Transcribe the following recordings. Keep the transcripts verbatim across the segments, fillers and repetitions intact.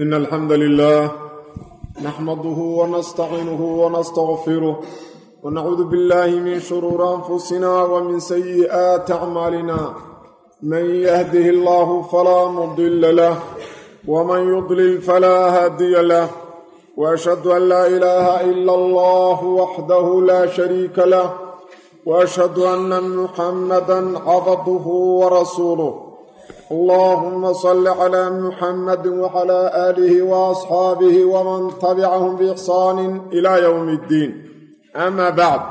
إن الحمد لله نحمده ونستعينه ونستغفره ونعوذ بالله من شرور أنفسنا ومن سيئات أعمالنا من يهده الله فلا مضل له ومن يضلل فلا هادي له وأشهد أن لا إله إلا الله وحده لا شريك له وأشهد أن محمدا عبده ورسوله اللهم صل على محمد وعلى آله وأصحابه ومن تبعهم بإحسان إلى يوم الدين أما بعد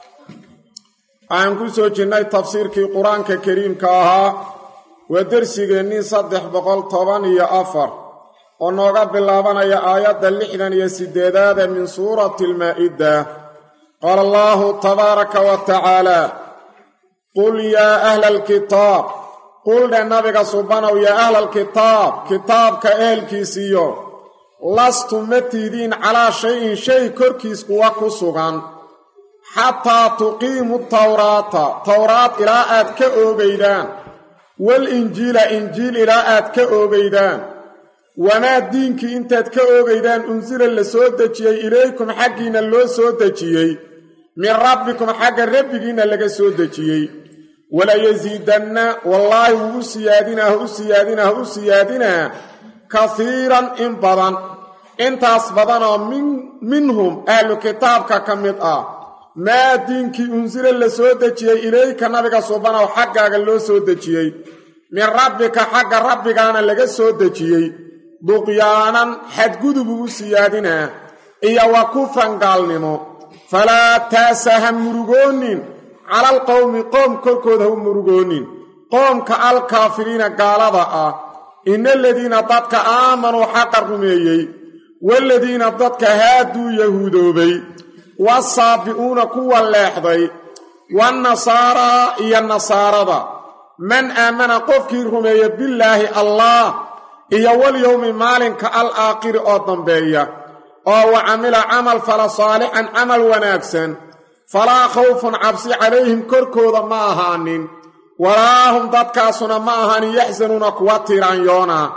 أنكو سوچناي تفسير كي قرآن كريم كاها ودرسيغني صدح بقول طبان يا أفر ونوغا باللابان يا آيات اللحنا يسدداد من سورة المائدة قال الله تبارك وتعالى قل يا أهل الكتاب قل للنبي سبحانه يا أهل الكتاب كتابك أهل كيسيو لستم متيدين على شيء شيء كركيس وكسوغان حتى تقيموا التوراة توراة إلى آتك أوغيدان والإنجيل إنجيل إلى آتك أوغيدان وما دينك انت آتك أوغيدان أنزل اللسودة إليكم حقين اللسودة من ربكم حق ربكين اللسودة ولا يزيدن والله هو سيادنا هو سيادنا هو سيادنا كثيرا إن بدن انت أصبدنا من منهم أهل كتابك كمدآ ما دينك أنزل اللسودة إليك نبك سبحانه وحقك اللسودة من ربك حق ربك أنا اللسودة بقيانا حد قدبه سيادنا إيا وكفا قالنمو فلا تاسهم مرغونين على القوم قوم كركود هم مرغونين قوم كالكافرين قالوا إن الذين ضدك آمنوا حق الرميي والذين ضدك هادوا يهودوبي والصابئون كوا اللاحظي والنصارى إيا النصارى من آمن قفك الرميي بالله الله إيا واليوم مالك الآخر أضم بيه أو عمل عمل فلا صالحا عمل وناكسا فلا خوف عبسي عليهم كركوضا ما أهانين ولا هم ضدكاسنا ما أهانين يحزنون كواتيران يونا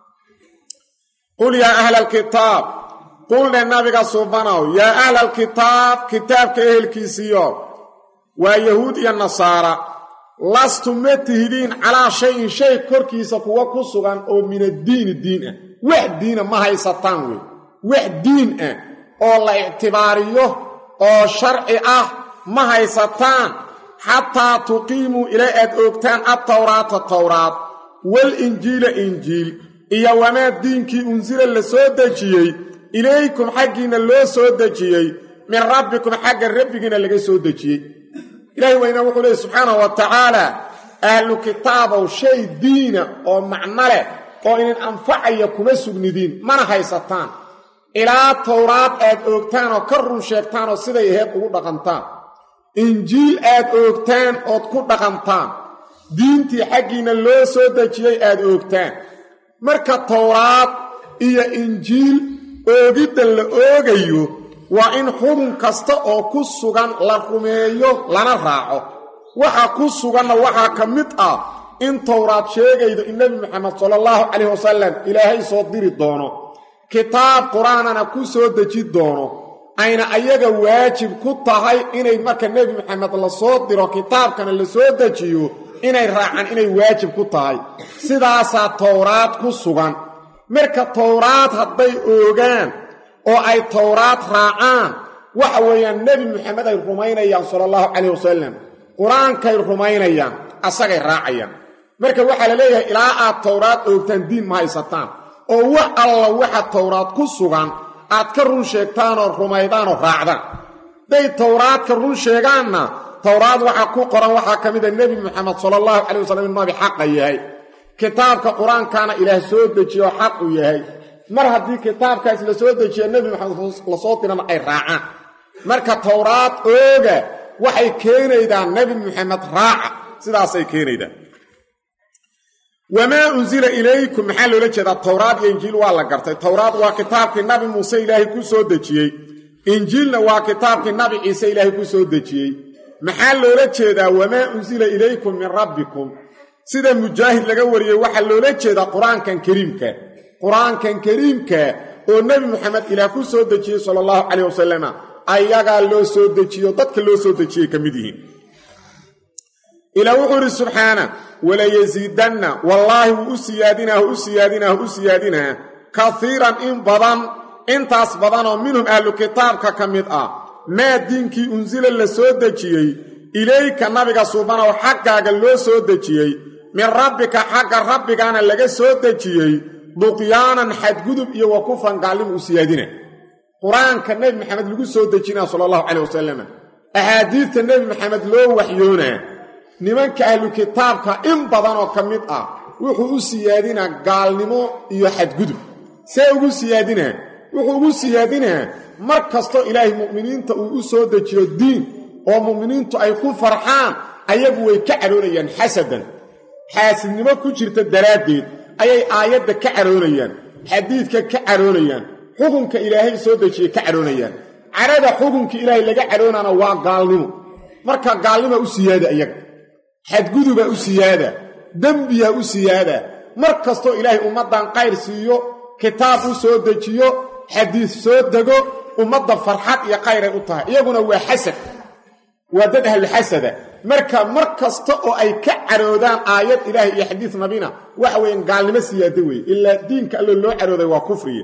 قل يا أهل الكتاب قل للنبي سبحانه يا أهل الكتاب كتاب كأهل كيسيو ويهودي النصارى لستم متهدين على شيء شيء كركيسا كوكسوغان أو من الدين الدين واحد دين ما هي ستانوي واحد دين أو لا اعتباريه أو شرعي أه ما هي ستان حتى تقيموا إلى أدوكتان التوراة التوراة والإنجيل إنجيل إيا وما دينك أنزل اللسودة إليكم حقين اللسودة من ربكم حق ربكين اللسودة إلهي وإنه وقال سبحانه وتعالى أهل كتاب أو شيء دين أو معنى أو إن أنفع يكون سبن دين ما هي ستان إلى التوراة آد أوكتان وكرر شيكتان وصيدة يهيب قود دقنتان إنجيل آد أوكتان وقود دقنتان دينتي حقين اللو سودة جي آد أوكتان مركة التوراة إيا إنجيل أوغيد اللي أوغيو وإن حرم كستا أو كسوغان لرميو لنا راعو وحا كسوغان وحا كمتأ إن توراة شيغيد النبي محمد صلى الله عليه وسلم إلهي صدير الدونو كتاب قرآننا كسو دجي دونو أين أيها واجب كتاهي إني مركا النبي محمد الله صدر كتاب كان اللي سو دجيو إني راعان إني واجب كتاهي سيداسا توراة كسوغان مركا توراة هدي أوغان أو أي توراة راعان وحويا النبي محمد الرمينيان صلى الله عليه وسلم قرآن كي الرمينيان أساقي راعيان مركا وحال ليه إلاء التوراة أوغتان دين ما يستان oo wax alla waxa tawraad ku sugan aad ka run sheegtaan oo rumaydaan oo raacdaan day tawraad ka run sheegaanna tawraad waxa ku qoran waxa kamid ah nabi maxamed sallallahu alayhi wasallam nabi xaq yahay kitaabka quraankaana ilaahay soo dejiyo xaq u yahay mar hadii kitaabkaas la soo dejiyo nabi maxamed la soo dirana ay raacaan marka tawraad ooga waxay keenaydaan nabi maxamed raaca sidaas ay keenaydaan وما أنزل إليكم محل لجد التوراة إنجيل والله قرت التوراة وكتاب النبي موسى إلهي كسو دجي إنجيلنا وكتاب النبي عيسى إلهي كسو دجي محل لجد وما أنزل إليكم من ربكم سيدا مجاهد لغا وريه waxa loola jeeda quraankan kariimka quraankan kariimka oo nabi maxamed ilaah ku soo dejiyay sallallahu alayhi wasallam ayaga loo soo dejiyo dadka loo soo dejiyay kamid yihiin ila wuxuu subhana wala yazidanna wallahi usiyadina usiyadina usiyadina kathiran in badan intaas badan oo minhum ahlu kitaabka kamid ah ma diinkii unzila la soo dejiyay ilayka nabiga subhanahu xaqaaga loo soo dejiyay min rabbika xaqa rabbigana laga soo dejiyay duqyaanan xadgudub iyo wakufan gaalim usiyadina quraanka nabi maxamed lagu soo dejinaa sallallahu alayhi wasallam ahadiithta nabi maxamed loo waxyoona nimanka ahlu kitaabka in badan oo kamid ah wuxuu u siyaadina gaalnimo iyo xadgudub see ugu siyaadina wuxuu ugu siyaadina markasto ilaahay muuminiinta uu u soo dejiyo diin oo muuminiintu ay ku farxaan ayagu way ka caroonayaan xasadan xaasidnimo ku jirta daraadeed ayay aayadda ka caroonayaan xadiidka ka caroonayaan xukunka ilaahay soo dejiyay ka caroonayaan carada xukunka ilaahay laga caroonana waa gaalnimo marka gaalnimo u siyaada ayaga xadguduba u siyaada dambiya u siyaada markasto ilaahay ummadan qayr siiyo kitaab u soo dejiyo xadiis soo dago ummadda farxad iyo qayr ay u tahay iyaguna waa xasad waa dad ahlu xasada marka markasta oo ay ka caroodaan aayad ilaahay iyo xadiis nabina wax weyn gaalnimo siyaada weey illa diinka alla loo carooday waa kufriye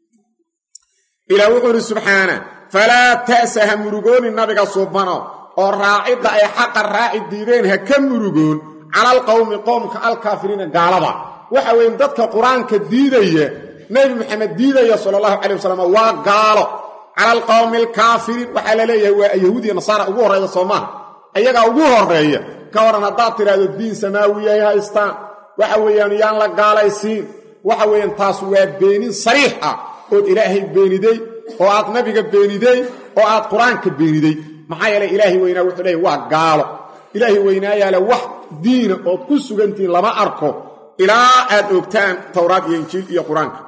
ila wuxuu subhana fala ta'saha murugooni nabiga subhanahu oo raacida ay xaq raaci diideen ha ka murugoon ala alqawmi qawmka alkaafiriina gaalada waxa weyn dadka quraanka diidaya nabi maxamed diidaya sallallahu alayhi wasallam waa gaalo ala alqawmi alkaafiriin waxa la leeyahay waa yahuudi nasara ugu horeeyay Soomaa ayaga ugu horeeya ka waran hadaa tiraado diin samaawiya ay haystaan waxa weeyaan yaan la gaalaysiin waxa weeyaan taas waa beenin sariix ah oo ilaahay beeniday oo aad nabiga beeniday oo aad quraanka beeniday maxaa yeelay ilaahay weynaa wuxuu leeyahay waa gaalo ilaahay weynaa yaala wax diin oo ku sugantiin lama arko ilaa aad ogtaan tawraad iyo injiil iyo quraanka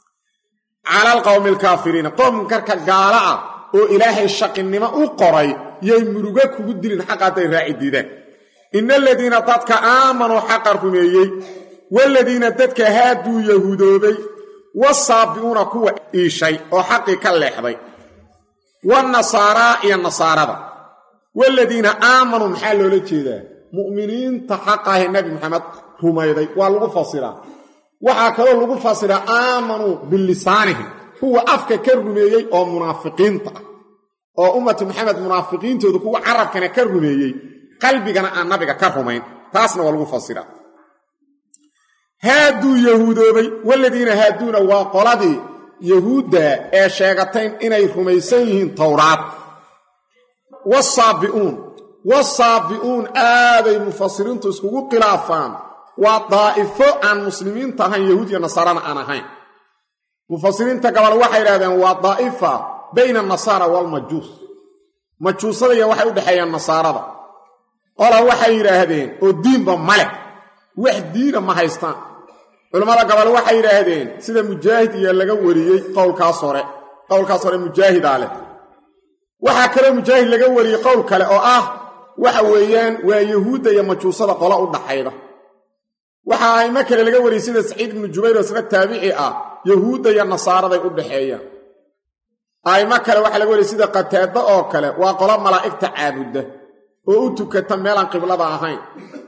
ala alqawmi alkaafiriin qom karka gaala ah oo ilaahay shaqinimo u qoray yay muruga kugu dilin xaqaday raacidiidaan innal ladina dadka aamanu xaqar rumeeyay wal ladina dadka haadu yahuudoobay wasaabiuna kuwa iishay oo xaqi ka leexday wan nasara iyo nasarada wal ladina aamanu maxaa loola jeedaa mu'miniinta xaqaha nabi maxamed rumayday waa lagu fasiraa waxa kale lagu fasiraa aamanu bil lisaanihi huwa afka ka rumeeyay oo munaafiqiinta oo ummatu maxamed munaafiqiintoodu kuwa carabkana ka rumeeyay qalbigana aan nabiga ka rumayn taasna waa lagu fasiraa haadu yahuudoobay walladina haaduna waa qoladii yahuuda ee sheegateen inay rumaysan yihiin tawraad wasaabiun wasaabiun aaday mufassiriintu iskugu khilaafaan waa daa'ifo aan muslimiinta ahayn yahuud iyo nasarana aan ahayn mufassiriinta gabal waxay yiraahdeen waa daa'ifa bayna nasara wal majuus majuusada iyo waxay u dhaxeeyaan nasarada ola waxay yiraahdeen oo diinba male wax diina ma haystaan culimada gabal waxay yiraahdeen sida mujaahid iyo laga wariyay qowlkaas hore qowlkaas hore mujaahid aale waxa kale mujaahid laga wariyay qowl kale oo ah waxa weeyaan waa yahuuda iyo majuusada qola u dhaxayda waxa ay ma kale laga wariyay sida Saciid ibn Jubayr oo sida taabici ah yahuuda iyo nasarada ay u dhaxeeyaan ay ma kale waxa laga wariyay sida Qataada oo kale waa qola malaa'ikta caabuda oo u tukata meel aan qiblada ahayn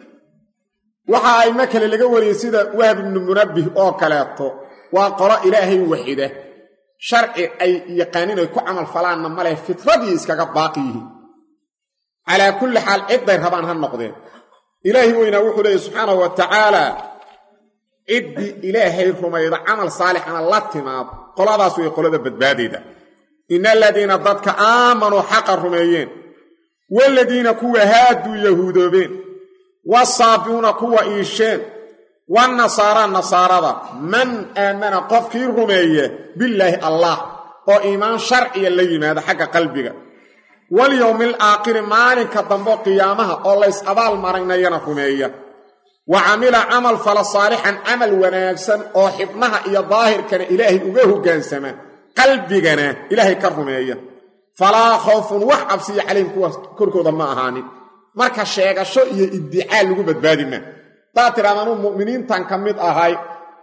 waxa ay ma kale laga wariyay sida Wahb ibn Munabbih oo kaleeto waa qola ilaahay wahida sharci ay yaqaaniin ay ku amal falaan ma leh fitradii iskaga baaqiyi ala kulli hal ciday rabaan han noqdeen ilaahi weyna wuxuu leeyahay subhanahu wa ta'ala iddi ilaahay rumayda amal saalixana la timaad qoladaas way qolada badbaadida innal ladina dadka aamanu haqa rumeeyeen wal ladina kuwa haadu yahuudoobeen wasaabiuna kuwa iisheen wan nasara nasarada man aamana qofkii rumeeye billahi allah oo iimaan sharci la yimaado xagga qalbiga wal yawmil aakhir maalinka dambo qiyaamaha oo la is abaal marinayna rumeeya wa amila amal fala salihan amal wanaagsan oo xibnaha iyo daahirkana ilaahi uga hogaansama qalbigana ilaahi ka rumeeya fala khawfun wa habsi alayhim kuwa korkooda ma ahaanin marka sheegasho iyo iddiaa lagu badbaadina taa tiraadaan muuminiintan kamid ahay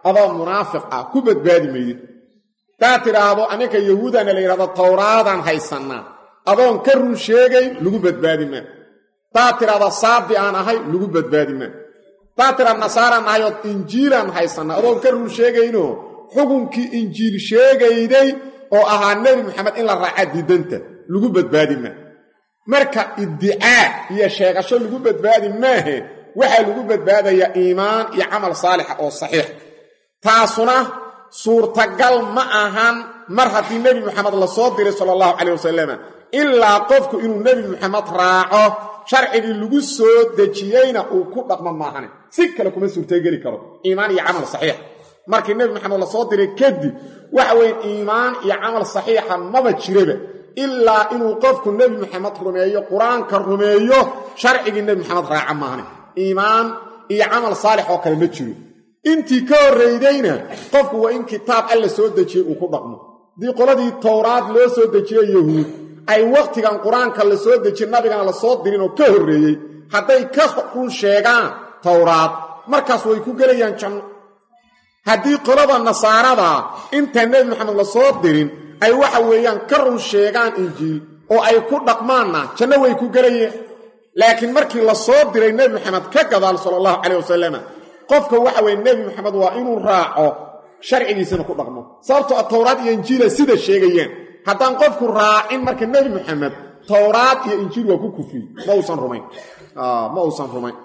adoo munaafiq ah ku badbaadi maydid taa tiraahdo anaka yahuudana la yiraahdo tawraadan haysanaa adoon ka run sheegay lagu badbaadi ma taa tiraahdo saabi aan ahay lagu badbaadi ma taa tiraahdo nasaara ahayo injiilan haysanaa adoon ka run sheegayno xukunkii injiil sheegayday oo ahaa nabi maxamed in la raaca diidanta lagu badbaadi ma marka iddiaa iyo sheegasho lagu badbaadi maahe waxa lagu badbaadaya iimaan iyo amal saalix oo saxiix taasuna suurtagal ma ahan mar haddii nabi maxamed la soo diray sallallahu alayhi wasallam illa qofku inuu nabi maxamed raaco sharcigi lagu soo dajiyayna uu ku dhaqmo maahan si kale kuma suurtageli karo iimaan iyo amal saxiix markii nabi maxamed la soo diray kadib waxa weyn iimaan iyo amal saxiixa maba jiraba illa inuu qofku nabi maxamed rumeeyo quraanka rumeeyo sharcigi nabi maxamed raaca maahan iimaan iyo amal saalix oo kale ma jiro intii ka horeydayna qofku waa in kitaab alla soo dajiyay uu ku dhaqmo dii qoladii tawraad loo soo dajiyay yahuud ay waqtigan quraanka la soo dajiyay nabigana la soo dirin oo ka horeeyay haday ka run sheegaan tawraad markaas way ku galayaan janno haddii qolada nasaarada inta nabi maxamed la soo dirin ay waxa weeyaan ka run sheegaan injiil oo ay ku dhaqmaanna janno way ku galayeen laakiin markii la soo diray nabi maxamed ka gadaal sallallahu alayhi wasallam qofka waxa weey nabi maxamed waa inuu raaco sharcigiisana ku dhaqmo sababtoo tawraad iyo injiil sida sheegayeen haddaan qofku raacin marka nabi maxamed tawraad iyo injiil waa ku kufri ma uusan rumayn ah ma uusan rumayn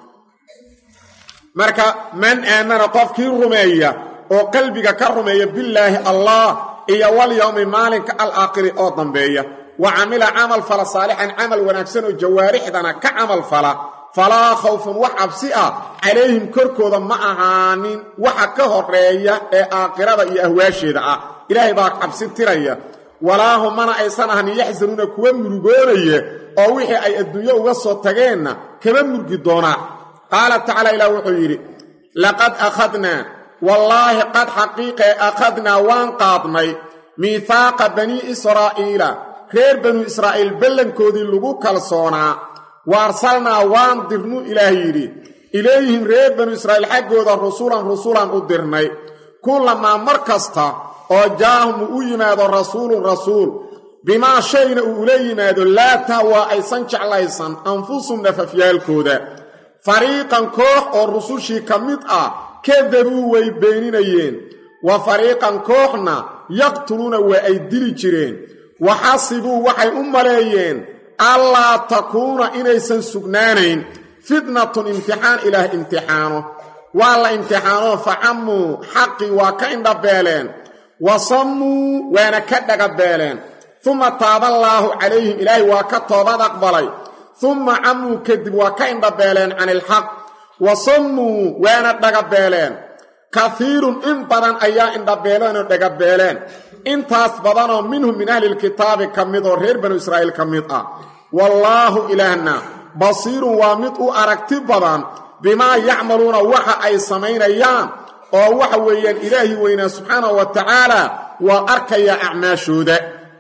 marka man aamana qofkii rumeeya oo qalbiga ka rumeeya billaahi allah iyo wal yawmi maalinka al-aakhir oo dambeeya wa amila amal fala salihan amal wanaagsan oo jawaarixdana ka amal fala fala khawfun wa absi'a alayhim korkooda ma ahaanin waxa ka horeeya ee aakhirada iyo ahwaasheeda ah ilaahay baa cabsi tiraya walaahum mana aysan ahan yaxzanuna kuwa murugoonaya oo wixii ay adduunyo uga soo tageenna kama murgi doonaa qaala ta'ala ila wuxuu yiri laqad akhadna wallahi qad haqiqa akhadna waan qaadnay miithaaqa bani israa'iila reer bani israa'iil ballankoodii lagu kalsoonaa وارسلنا وان درنو إلهي إليهم ريب بنو إسرائيل حقودا رسولا رسولا أدرني كلما مركزتا وجاهم أيماد الرسول الرسول بما شينا أوليماد لا تهوى أيسان شعليسان أنفسهم نففيا الكودا فريقا كوح والرسول شي كمتأ كذبوا ويبينيين وفريقا كوحنا يقتلون وأيدلي جرين وحاسبوا وحي أماليين ألا تكون إنيسان سجنانين فتنة امتحان إله امتحانه والله امتحانه فعموا حقي وكأن دبالين وصموا وانا كدق بالين ثم تاب الله عليهم إلهي وكتب أقبلي ثم عموا كذب وكأن دبالين عن الحق وصموا وانا دقبالين كثير انبضان أيها ان دبالين ودقبالين انت أصبضانهم منهم من أهل الكتاب كمدوا رير بنو إسرائيل كمدوا والله إلهنا بصير ومدء أركتبضان بما يعملون وحا أي سمين أيام ووحا ويان إلهي وينا سبحانه وتعالى وأركي أعماشه ذا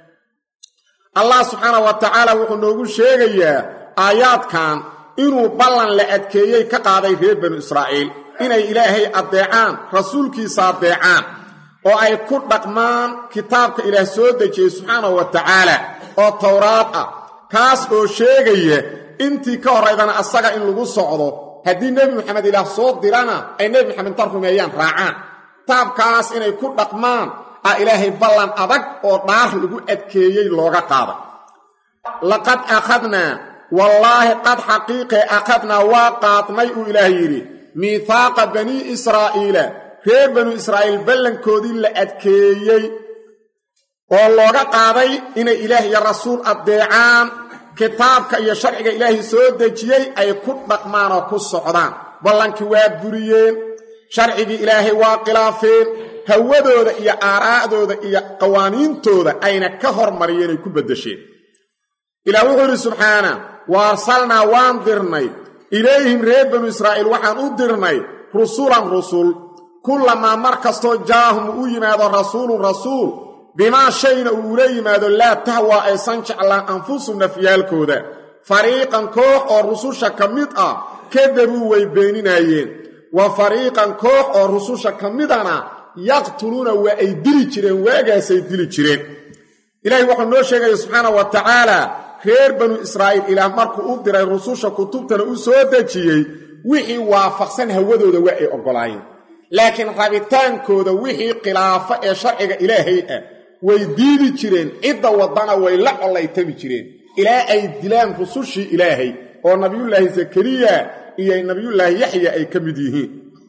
الله سبحانه وتعالى وقلنا شيء آيات كان إنه بلن لأدكيي كقاضي رير بنو إسرائيل إن إلهي الدعان رسولك صادعان وأي كل رقمان كتابك إله سودك سبحانه وتعالى والتوراة كاس أو شيء انتي كوريدنا أصدق إن لغو صعده هدي النبي محمد إله صوت ديرانا أي نبي محمد تركم أيام راعان تاب كاس إن يكون رقمان إلهي بلان أدك ونار لغو أدكيي لغا قادة لقد أخذنا والله قد حقيقة أخذنا واقعت ميء إلهيري ميثاق بني إسرائيل reer banu Israa'iil balankoodii la adkeeyay oo looga qaaday inay Ilaahay iyo rasuul adeecaan kitaabka iyo sharciga Ilaahay soo dejiyay ay ku dhaqmaan oo ku socdaan balankii waa buriyeen sharciga Ilaahay waa khilaafeen hawadooda iyo aaraadooda iyo qawaaniintooda ayna ka hormariyeen ay ku bedesheen Ilaahay wuxuu subhanahu wa arsalna waan dirnay ilayhim reer banu Israa'iil waxaan u dirnay rusulan rusul كلما مركزتو جاهم ويماد رسول رسول بما شينا أوليماد لا تهوى أيسان على أنفسهم نفيالكودا فريقا كوح والرسول شكمتها كذبوا ويبينينايين wa fariiqan koox oo rususha ka midana yaqtuluuna waa ay dili jireen waagaasay dili jireen ilaahay wuxuu noo sheegay subxaanahu wa tacaala reer banu israa'iil ilaah markuu u diray rususha kutubtana u soo dejiyey wixii waafaqsan hawadooda waa ay oggolaayeen laakiin rabitaankooda wixii khilaafo ee sharciga ilaahay ah way diidi jireen cidda wadana way la colaytami jireen ilaa ay dilaan rusushii ilaahay oo nabiyullaahi zakariya iyo nabiyullaahi yaxya ay ka mid yihiin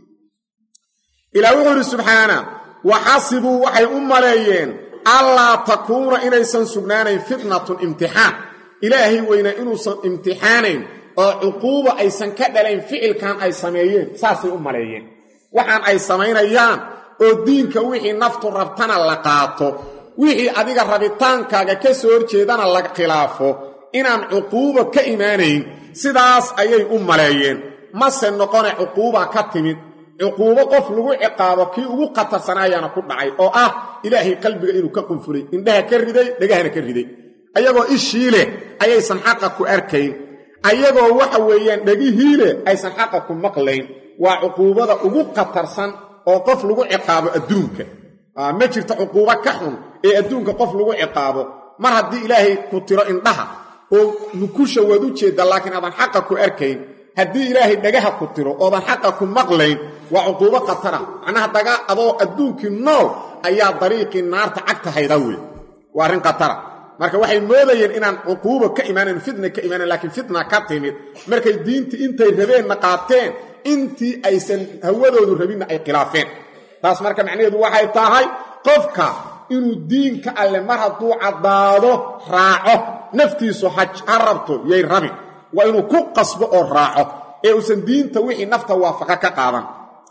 ilaa wuxuu yidhi subxaana waxasibuu waxay u maleeyeen allaa takuuna inaysan sugnaanayn fitnatun imtixaan ilaahay weyna inuusan imtixaanayn oo cuquuba aysan ka dhalayn ficilkan ay sameeyeen saasay u maleeyeen waxaan ay samaynayaan oo diinka wixii naftu rabtana la qaato wixii adiga rabitaankaaga ka soo horjeedana la khilaafo inaan cuquuba ka imaanayn sidaas ayay u maleeyeen mase noqone cuquuba ka timid cuquubo qof lagu ciqaabo kii ugu qatarsanaayaana ku dhacay oo ah ilaahay qalbiga inuu ka qunfuray indhaha ka riday dhagahana ka riday ayagoo ishii leh ayaysan xaqa ku arkayn ayagoo waxa weeyaan dhagihii leh aysan xaqa ku maqlayn waa cuquubada ugu qatarsan oo qof lagu ciqaabo adduunka ma jirto cuquubo ka xun ee adduunka qof lagu ciqaabo mar haddii ilaahay ku tiro indhaha oo nukusha waad u jeedda laakiin aadan xaqa ku arkayn haddii ilaahay dhagaha ku tiro oodan xaqa ku maqlayn waa cuquubo khatara macnaha daga adoo adduunkii nool ayaa dariiqii naarta cagta hayda wey waa arrin khatara marka waxay moodayeen inaan cuquubo ka imaanayn fitna ka imaanayn laakiin fitna ka timid markay diintii intay rabeenna qaateen intii aysan hawadoodu rabinna ay khilaafeen taas marka macnaheedu waxay tahay qofka inuu diinka alle mar hadduu caddaado raaco naftiisu ha rabto yay rabin waa inuu ku qasbo oo raaco ee uusan diinta wixii nafta waafaqa ka qaadan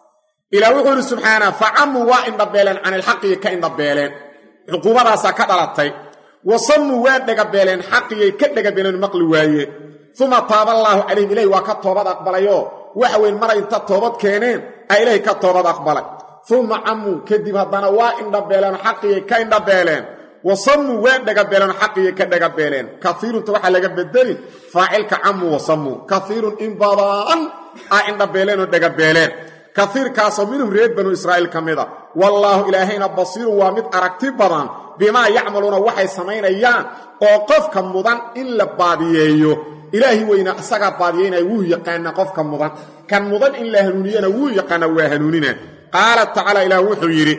ilaa wuxuu yidhi subxaanaa facamuu waa indhabeeleen can ilxaqiyay ka indhabeeleen cuquubadaasaa ka dhalatay wasammuu waa dhagabeeleen xaqiyay ka dhagabeeleen maqli waayeen uma taaballaahu calayhim ilahi waa ka toobad aqbalayoo waxa weyn maray inta toobad keeneen a ilaahay ka toobad aqbalay uma cammuu kadib haddana waa indhabeeleen xaqiyay ka indhabeeleen wasammuu waa dhagabeeleen xaqiyay ka dhagabeeleen kaiirunta waxaa laga bedelin faacilka cammuu wasammuu kaiirun in badan aa indhabeeleenoo dhagabeeleen kaiirkaasoo minhum reer banu israa'iil ka mida wallaahu ilaahayna basiirun waa mid aragti badan bimaa yacmaluuna waxay samaynayaan oo qofka mudan in la baadiyeeyo ilaahi weyna isagaa baadiyeynaya wuu yaqaanaa qofka mudan kan mudan in la hanuuniyana wuu yaqaana waa hanuunina qaala tacaala ilaah wuxuu yidhi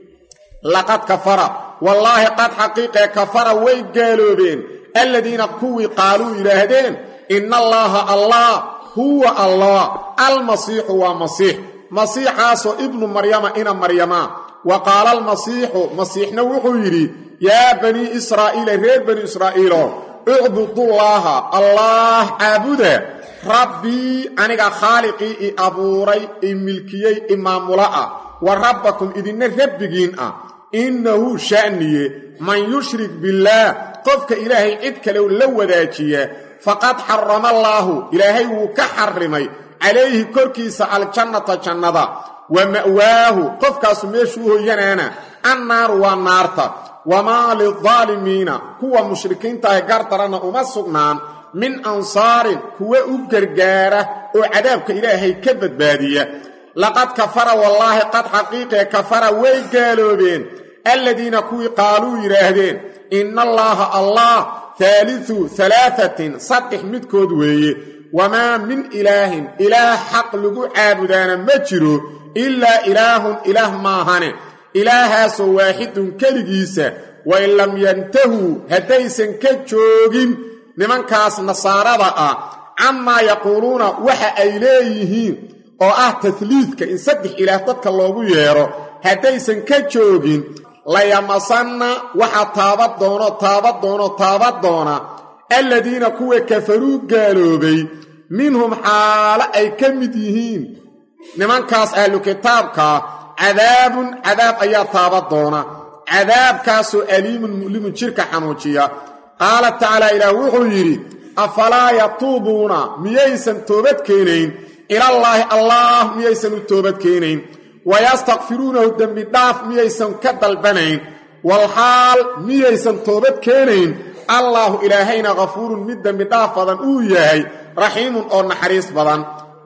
laqad kafara wallaahi qad xaqiiqee kafara way gaaloobeen alladiina kuwii qaaluu yidhaahdeen ina allaaha allah huwa allah almasiixu waa masiix masiixaasoo ibnu maryama ina maryama wa qaala almasiixu masiixna wuxuu yidhi yaa banii israa'iila reer bani israa'iilo ucbudullaaha allaah caabuda rabbii aniga khaaliqii i abuuray i milkiyey i maamula ah wa rabbakum idinna rabbigiin ah innahu sha'niye man yushrik billaah qofka ilaahay cid kale la wadaajiya faqad xarama allaahu ilaahay wuu ka xarrimay calayhi korkiisa aljannata jannada wa ma'waahu qofkaasu meeshuu hoyanaana annaaru waa naarta wamaa lildaalimiina kuwa mushrikiintaahe gardarana uma sugnaan min ansaarin kuwa u gargaara oo cadaabka ilaahay ka badbaadiya laqad kafara wallaahi qad xaqiiqee kafara way gaaloobeen alladiina kuwii qaaluu yidhaahdeen ina allaaha allah haaliu halaaatin saddex midkood weeye wamaa min ilaahin ilaah xaq lagu caabudaana ma jiro ilaa ilaahun ilaah maahane ilaahaasoo waaxidun keligiisa wain lam yantahuu haddaysan ka joogin nimankaas nasaarada ah camaa yaquuluuna waxa ay leeyihiin oo ah tasliidka in saddex ilaah dadka loogu yeedho haddaysan ka joogin layamasanna waxa taabad doono taabad doono taabad doona alladiina kuwa kafaruu gaaloobay minhum xaalo ay ka mid yihiin nimankaas ahlu kitaabkaa cadaabun cadaab ayaa taabad doona cadaabkaasoo aliimun mu'limun jirka xanuujiya qaala tacaala ilaah wuxuu yidhi afalaa yatuubuuna miyaysan toobad keenayn ilallaahi allaah miyaysan u toobad keenayn wayastakfiruunahu dembi dhaaf miyaysan ka dalbanayn walxaal miyaysan toobad keenayn allaahu ilaahayna ghafuurun mid dembi dhaaf badan uu yahay raxiimun oo naxariis badan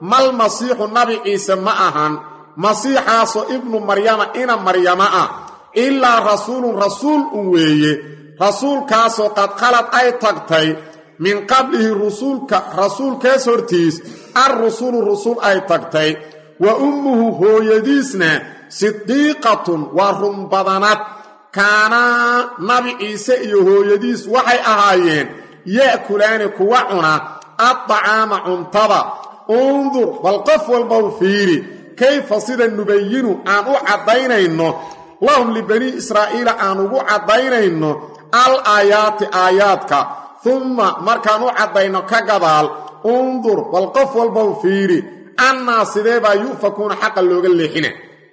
mal masiixu nabi ciise ma ahan masiixaasoo ibnu maryama ina maryama ah ilaa rasuulun rasuul un weeye rasuulkaasoo qad khalad ay tagtay min qablihi rusulka rasuulkaas hortiis ar-rusulu rusul ay tagtay wa ummuhu hooyadiisna sidiiqatun waa run badanad kaanaa nabi ciise iyo hooyadiis waxay ahaayeen ya'kulaani kuwa cuna addacaama cuntada undur bal qof walbow fiiri kayfa sida nubayinu aan u caddaynayno lahum libanii israa'iila aan ugu caddaynayno al aayaati aayaadka uma markaan u caddayno ka gadaal undur bal qof walbow fiiri annaa sidee baa yu'fakuuna xaqa looga leexina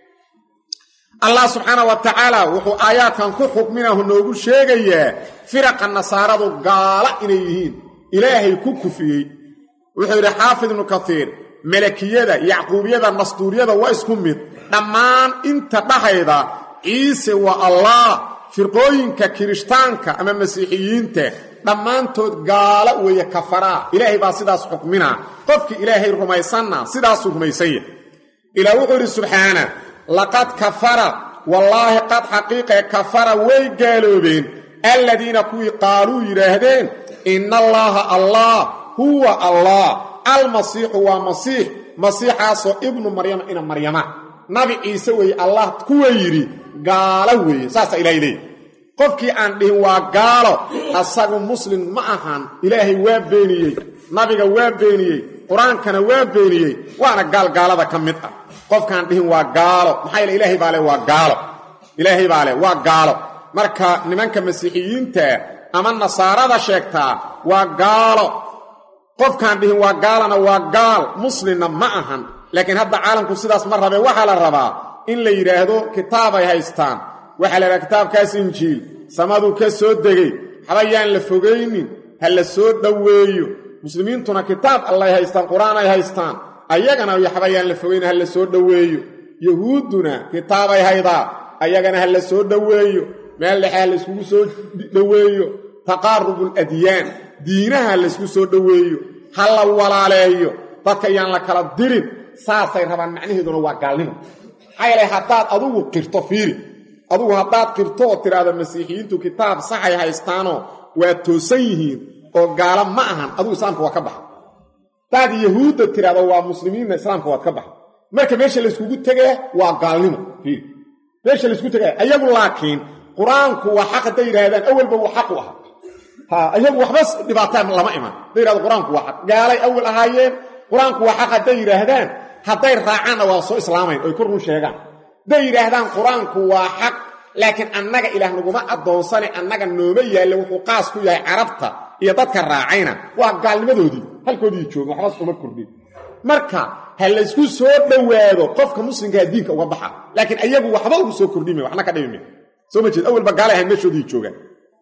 allah subxaana wa tacaala wuxuu aayaadkan ku xukminahu noogu sheegayaa firaqa nasaaradu gaala inay yihiin ilaahay ku kufiyey wuxuu yidhi xaafid ibnu katiir malakiyada yacquubiyada nastuuriyada waa isku mid dhammaan inta dhahayda ciise waa allah firqooyinka kirishtaanka ama masiixiyiinta dhammaantood gaala weeye kafaraa ilaahay baa sidaas xukminaa qofkii ilaahay rumaysanna sidaasuu rumaysanya ilaah wuxuu yidhi subxaana laqad kafara wallaahi qad xaqiiqee kafara way gaaloobeen alladiina kuwii qaaluu yidhaahdeen ina allaaha allah huwa allah almasiixu waa masiix masiixaasoo ibnu maryama ina maryama nabi ciise weeye allah kuwa yidhi gaalo weeye saasaa ilahay leeyahy qofkii aan dhihin waa gaalo asagu muslim ma ahan ilaahay waa beeniyey nabiga waa beeniyey qur-aankana waa beeniyey waana gaalgaalada ka mid ah qofkaan dhihin waa gaalo maxaa yeele ilaahay baa le waa gaalo ilaahay baa le waa gaalo marka nimanka masiixiyiinta ama nasaarada sheegtaa waa gaalo qofkaan dhihin waa gaalana waa gaal muslimna ma ahan laakiin hadda caalamku sidaas ma rabe waxaa la rabaa in la yidhaahdo kitaab ay haystaan waxaa la yidhaha kitaabkaas injiil samaduu ka soo degay habayaan la fogaynin ha la soo dhoweeyo muslimiintuna kitaab allay haystaan qur-aan ay haystaan ayagana habayaan la fogaynin ha la soo dhoweeyo yahuudduna kitaabay haydaa ayagana ha la soo dhoweeyo meel dhexe ha layskugu soo dhoweeyo taqaarubul adyaan diinaha laysku soo dhoweeyo ha la walaaleeyo dadka ayaan la kala dirin saasay rabaan macnaheeduna waa gaalnimo maxaa yeelay haddaad adugu qirto fiiri adugu haddaad qirto oo tidhaahdo masiixiyiintu kitaab saxay haystaanoo waa toosan yihiin oo gaalo ma ahan adugu islaamka waa ka baxa hadaad yahuudda tidhaahdo waa muslimiinna islaamka waad ka baxa marka meesha layskugu tegaya waa gaalnimo fiiri meesha laysku tegaya ayagu laakiin qur-aanku waa xaq hadday yidhaahdaan awalba wuu xaq u ahaa ha ayagu waxba dhibaataan lama iman hadday yidhahdo qur-aanku waa xaq gaalay awal ahaayeen qur-aanku waa xaq hadday yidhaahdaan hadday raacaanna waa soo islaamayn oy ku run sheegaan hadday yidhaahdaan qur-aanku waa xaq laakiin annaga ilaah naguma addoonsane annaga nooma yaalle wuxuu qaas ku yahay carabta iyo dadka raacayna waa gaalnimadoodii halkoodii jooga waxbas uma kordhin marka ha laysku soo dhowaado qofka muslimkaa diinka uga baxa laakiin ayagu waxba ugu soo kordhime waxna ka dhimime soo ma jeed awalba gaalay ahayn meeshoodii joogaan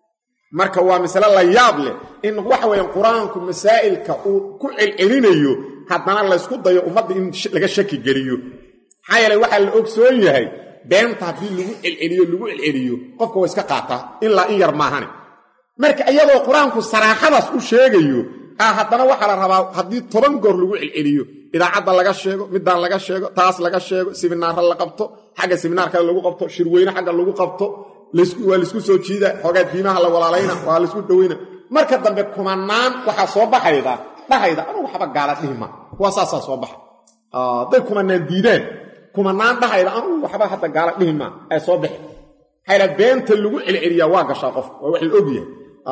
marka waa masale la yaab leh in waxa weeyaan qur-aanku masaa'ilka uu ku celcelinayo haddana laysku dayo ummadda in laga shaki geliyo maxaa yeelay waxaa la ogsoon yahay beenta haddii lagu celceliyo lagu celceliyo qofka waa iska qaataa ilaa in yar maahane marka iyadoo qur-aanku saraaxadaas u sheegayo ah haddana waxaa la rabaa haddii toban goor lagu celceliyo idaacadda laga sheego middaan laga sheego taas laga sheego siminaarra la qabto xagga siminaar kale lagu qabto shirweyne xagga lagu qabto waa laisku soo jiida xoogaa diimaha la walaalayna waa laisku dhoweyna marka dambe kumanaan waxaa soo baxayda dhahayda anugu waxba gaala dhihima kuwa saasaa soo baxa hadday kumanaan diidaan kumanaan dhahayda anugu waxba hadda gaala dhihima ay soo baxi hayla beenta lagu celceliyaa waa gashaa qof waa wax la ogyahay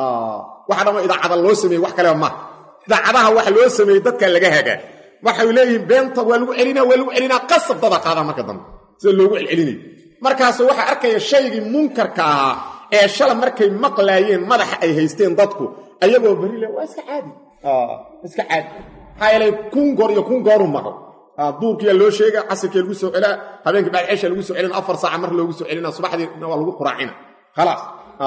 waxa dhammo idaacada loo sameeyey wax kaleba maaha idaacadaha waxa loo sameeyey dadka laga hagaa waxay leeyihiin beenta waa lagu celinaa waa lagu celinaa qasab dada qaadaa marka dambe sida loogu celcelinayo markaasuu waxaa arkaya shaygii munkarka ahaa ee shala markay maqlaayeen madaxa ay haysteen dadku ayagoo beri le waa iska caadi iska caadi maxaa yeelay kun goor iyo kun gooru maqlo duurkiyaa loo sheega casirkii lagu soo celaa habeenkii bacd cesha lagu soo celina afar saaca mar loogu soo celina subaxdiina waa lagu quraacina khalaas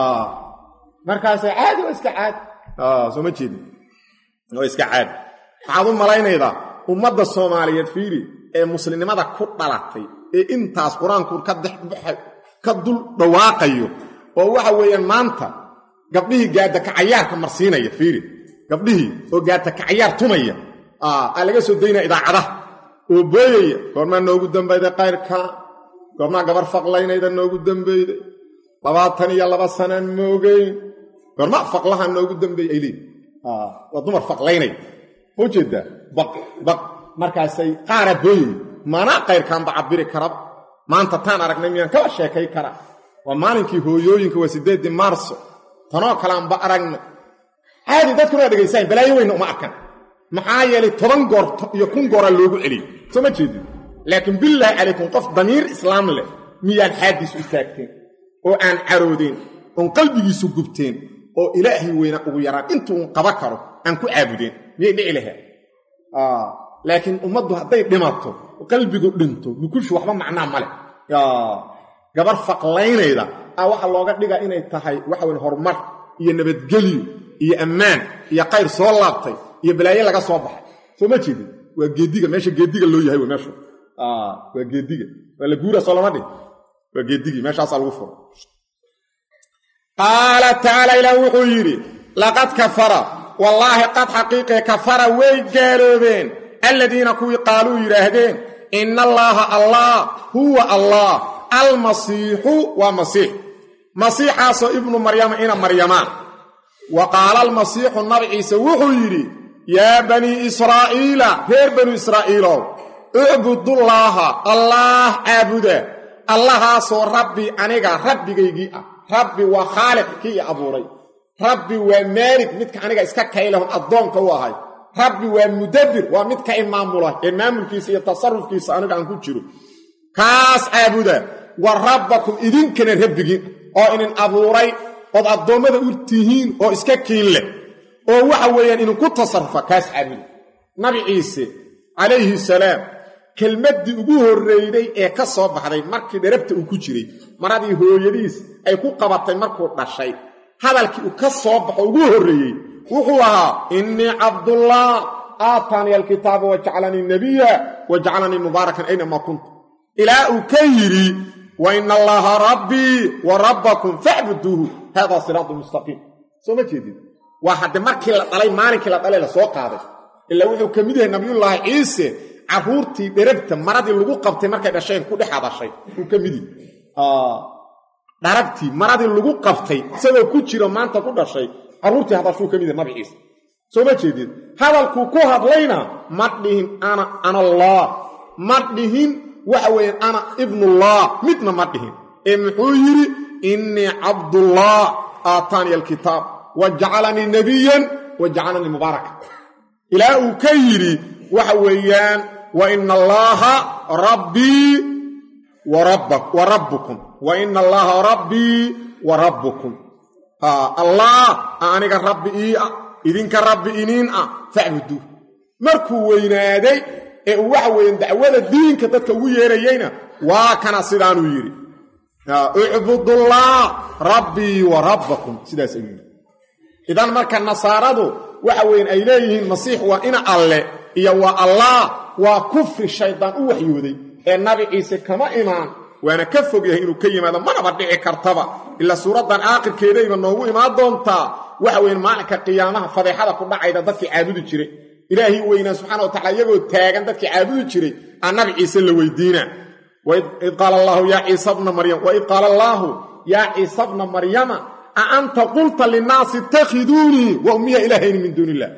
markaas caadi waa iska caadi soo ma jeedin waa iska caadi waxaad u malaynaydaa ummadda soomaaliyeed fiiri ee muslimnimada ku dhalatay ee intaas qur-aanku ka dexbaxay ka dul dhawaaqayo oo waxa weeyaan maanta gabdhihii gaadda kacayaarka marsiinaya fiiri gabdhihii oo gaadda kacayaar tumaya aa laga soo daynaa idaacadaha oo booyaya goormaa noogu dambayday qayrka goormaa gabar faqlaynayda noogu dambayday labaatan iyo laba sanaan moogeyn goormaa faqlaha noogu dambeeyey ay leeyihin waa dumar faqlaynay u jeedaa baq baq markaasay qaara booyay maanaa qayrkaanba cabiri karaba maanta taan aragnay miyaan kala sheekay karaa waa maalinkii hooyooyinka waa siddeeddii maarso tanoo kalaanba aragna caadi dadkuna waa dhegaysayn balaayo weyna uma arkan maxaa yeelay toban goor iyo kun gooraa loogu celiyey soo ma jeedin laakiin billaahi calaykum qof damiir islaam leh miyaan xaadiisu istaagteen oo aan caroodeen oon qalbigiisu gubteen oo ilaahay weyna ugu yaraan intuu qaba karo aan ku caabudeen miyay dhici lahayd laakiin ummaddu hadday dhimato qalbigu dhinto nukushu waxba macnaa male gabar faqlaynayda ah waxa looga dhigaa inay tahay waxa weyn horumar iyo nabadgelyo iyo ammaan iyo qayr soo laabtay iyo balaayo laga soo baxay soo ma jeedin waa geediga meesha geediga loo yahay meesha waa geediga waa la guura soo lama dhig waa geedigi meeshaasaa lagu furo qaala tacaala ilaah wuxuu yidhi laqad kafara wallaahi qad xaqiiqee kafara way gaaloobeen aladiina kuwii qaaluu yidhaahdeen ina allaaha allah huwa allah almasiixu waa masiix masiixaasoo ibnu maryama ina maryamaan wa qaala almasiixu nabi ciise wuxuu yidhi yaa banii israa'iila reer banu israa'iilow ucbudullaaha allaah caabuda allahaasoo rabbi aniga rabbigaygii ah rabbi waa khaaliq kii i abuuray rabbi waa maalig midka aniga iska kaylahon addoonka u ahay rabbi waa mudabbir waa midka i maamula ee maamulkiisa iyo tasarrufkiisa aniga aan ku jiro kaas caabuda wa rabbakum idinkana rabbigiin oo inin abuuray ood addoommada u tihiin oo iska kiin leh oo waxa weeyaan idinku tasarrufa kaas caabuda nabi ciise calayhi salaam kelmaddii ugu horrayday ee ka soo baxday markii dherabta uu ku jiray maradii hooyadiis ay ku qabatay markuu dhashay hadalkii uu ka soo baxo ugu horreeyey wuxuu ahaa innii cabdullah aataaniya alkitaaba wajacalanii nebiya wajacalanii mubaarakan aynamaa kuntu ilaa uu ka yidhi wa ina allaaha rabbii wa rabbakum facbuduuhu haadaa siraatu mustaqiim soo ma jeedid waa hadde markii la dhalay maalinkii la dhalay la soo qaaday ilaa wuxuu ka mid yahay nabiyullaahi ciise carruurtii dherabta maradii lagu qabtay markay dhasheen ku dhex hadashay uu ka mid yahay dharabtii maradii lagu qabtay isagoo ku jiro maanta ku dhashay carruurtii hadashuu ka mid yahay nabi ciise soo ma jeedid hadalkuu ku hadlayna ma dhihin ana anallah ma dhihin waxa weeyaan ana ibnullah midna ma dhihin ee muxuu yidhi innii cabdullah aataaniya alkitaab wa jacalanii nebiyan wa jacalanii mubaarakan ilaa uu ka yidhi waxa weeyaan wa ina allaaha rabbii wa rabbukum wa ina allaaha rabbii wa rabbukum allah aniga rabbi ii ah idinka rabbi iniin ah facbuduu markuu weynaaday ee uu waxa weeyaan dacwada diinka dadka ugu yeerayeyna waa kana sidaanuu yidhi ucbudullah rabbii wa rabbakum sidaas ayuu yidhi idan marka nasaaradu waxa weyn ay leeyihiin masiix waa ina alle iyo waa allah waa kufri shaydaan u waxyooday ee nabi ciise kama imaan waana ka fog yahay inuu ka yimaado manaba dhici kartaba ilaa suuraddan aakhirkeedayba noogu imaan doontaa waxa weyn maalinka qiyaamaha fadeexada ku dhacayda dadkii caabudi jiray ilaahay weynaa subxaana wa tacala iyagoo taagan dadkii caabudi jiray aa nabi ciise la weydiinaa waid qaala allaahu yaa ciisa bna maryam waid qaala allaahu yaa ciisa bna maryama a anta qulta linnaasi itakhiduunii wa ummiya ilaahayni min duuni illah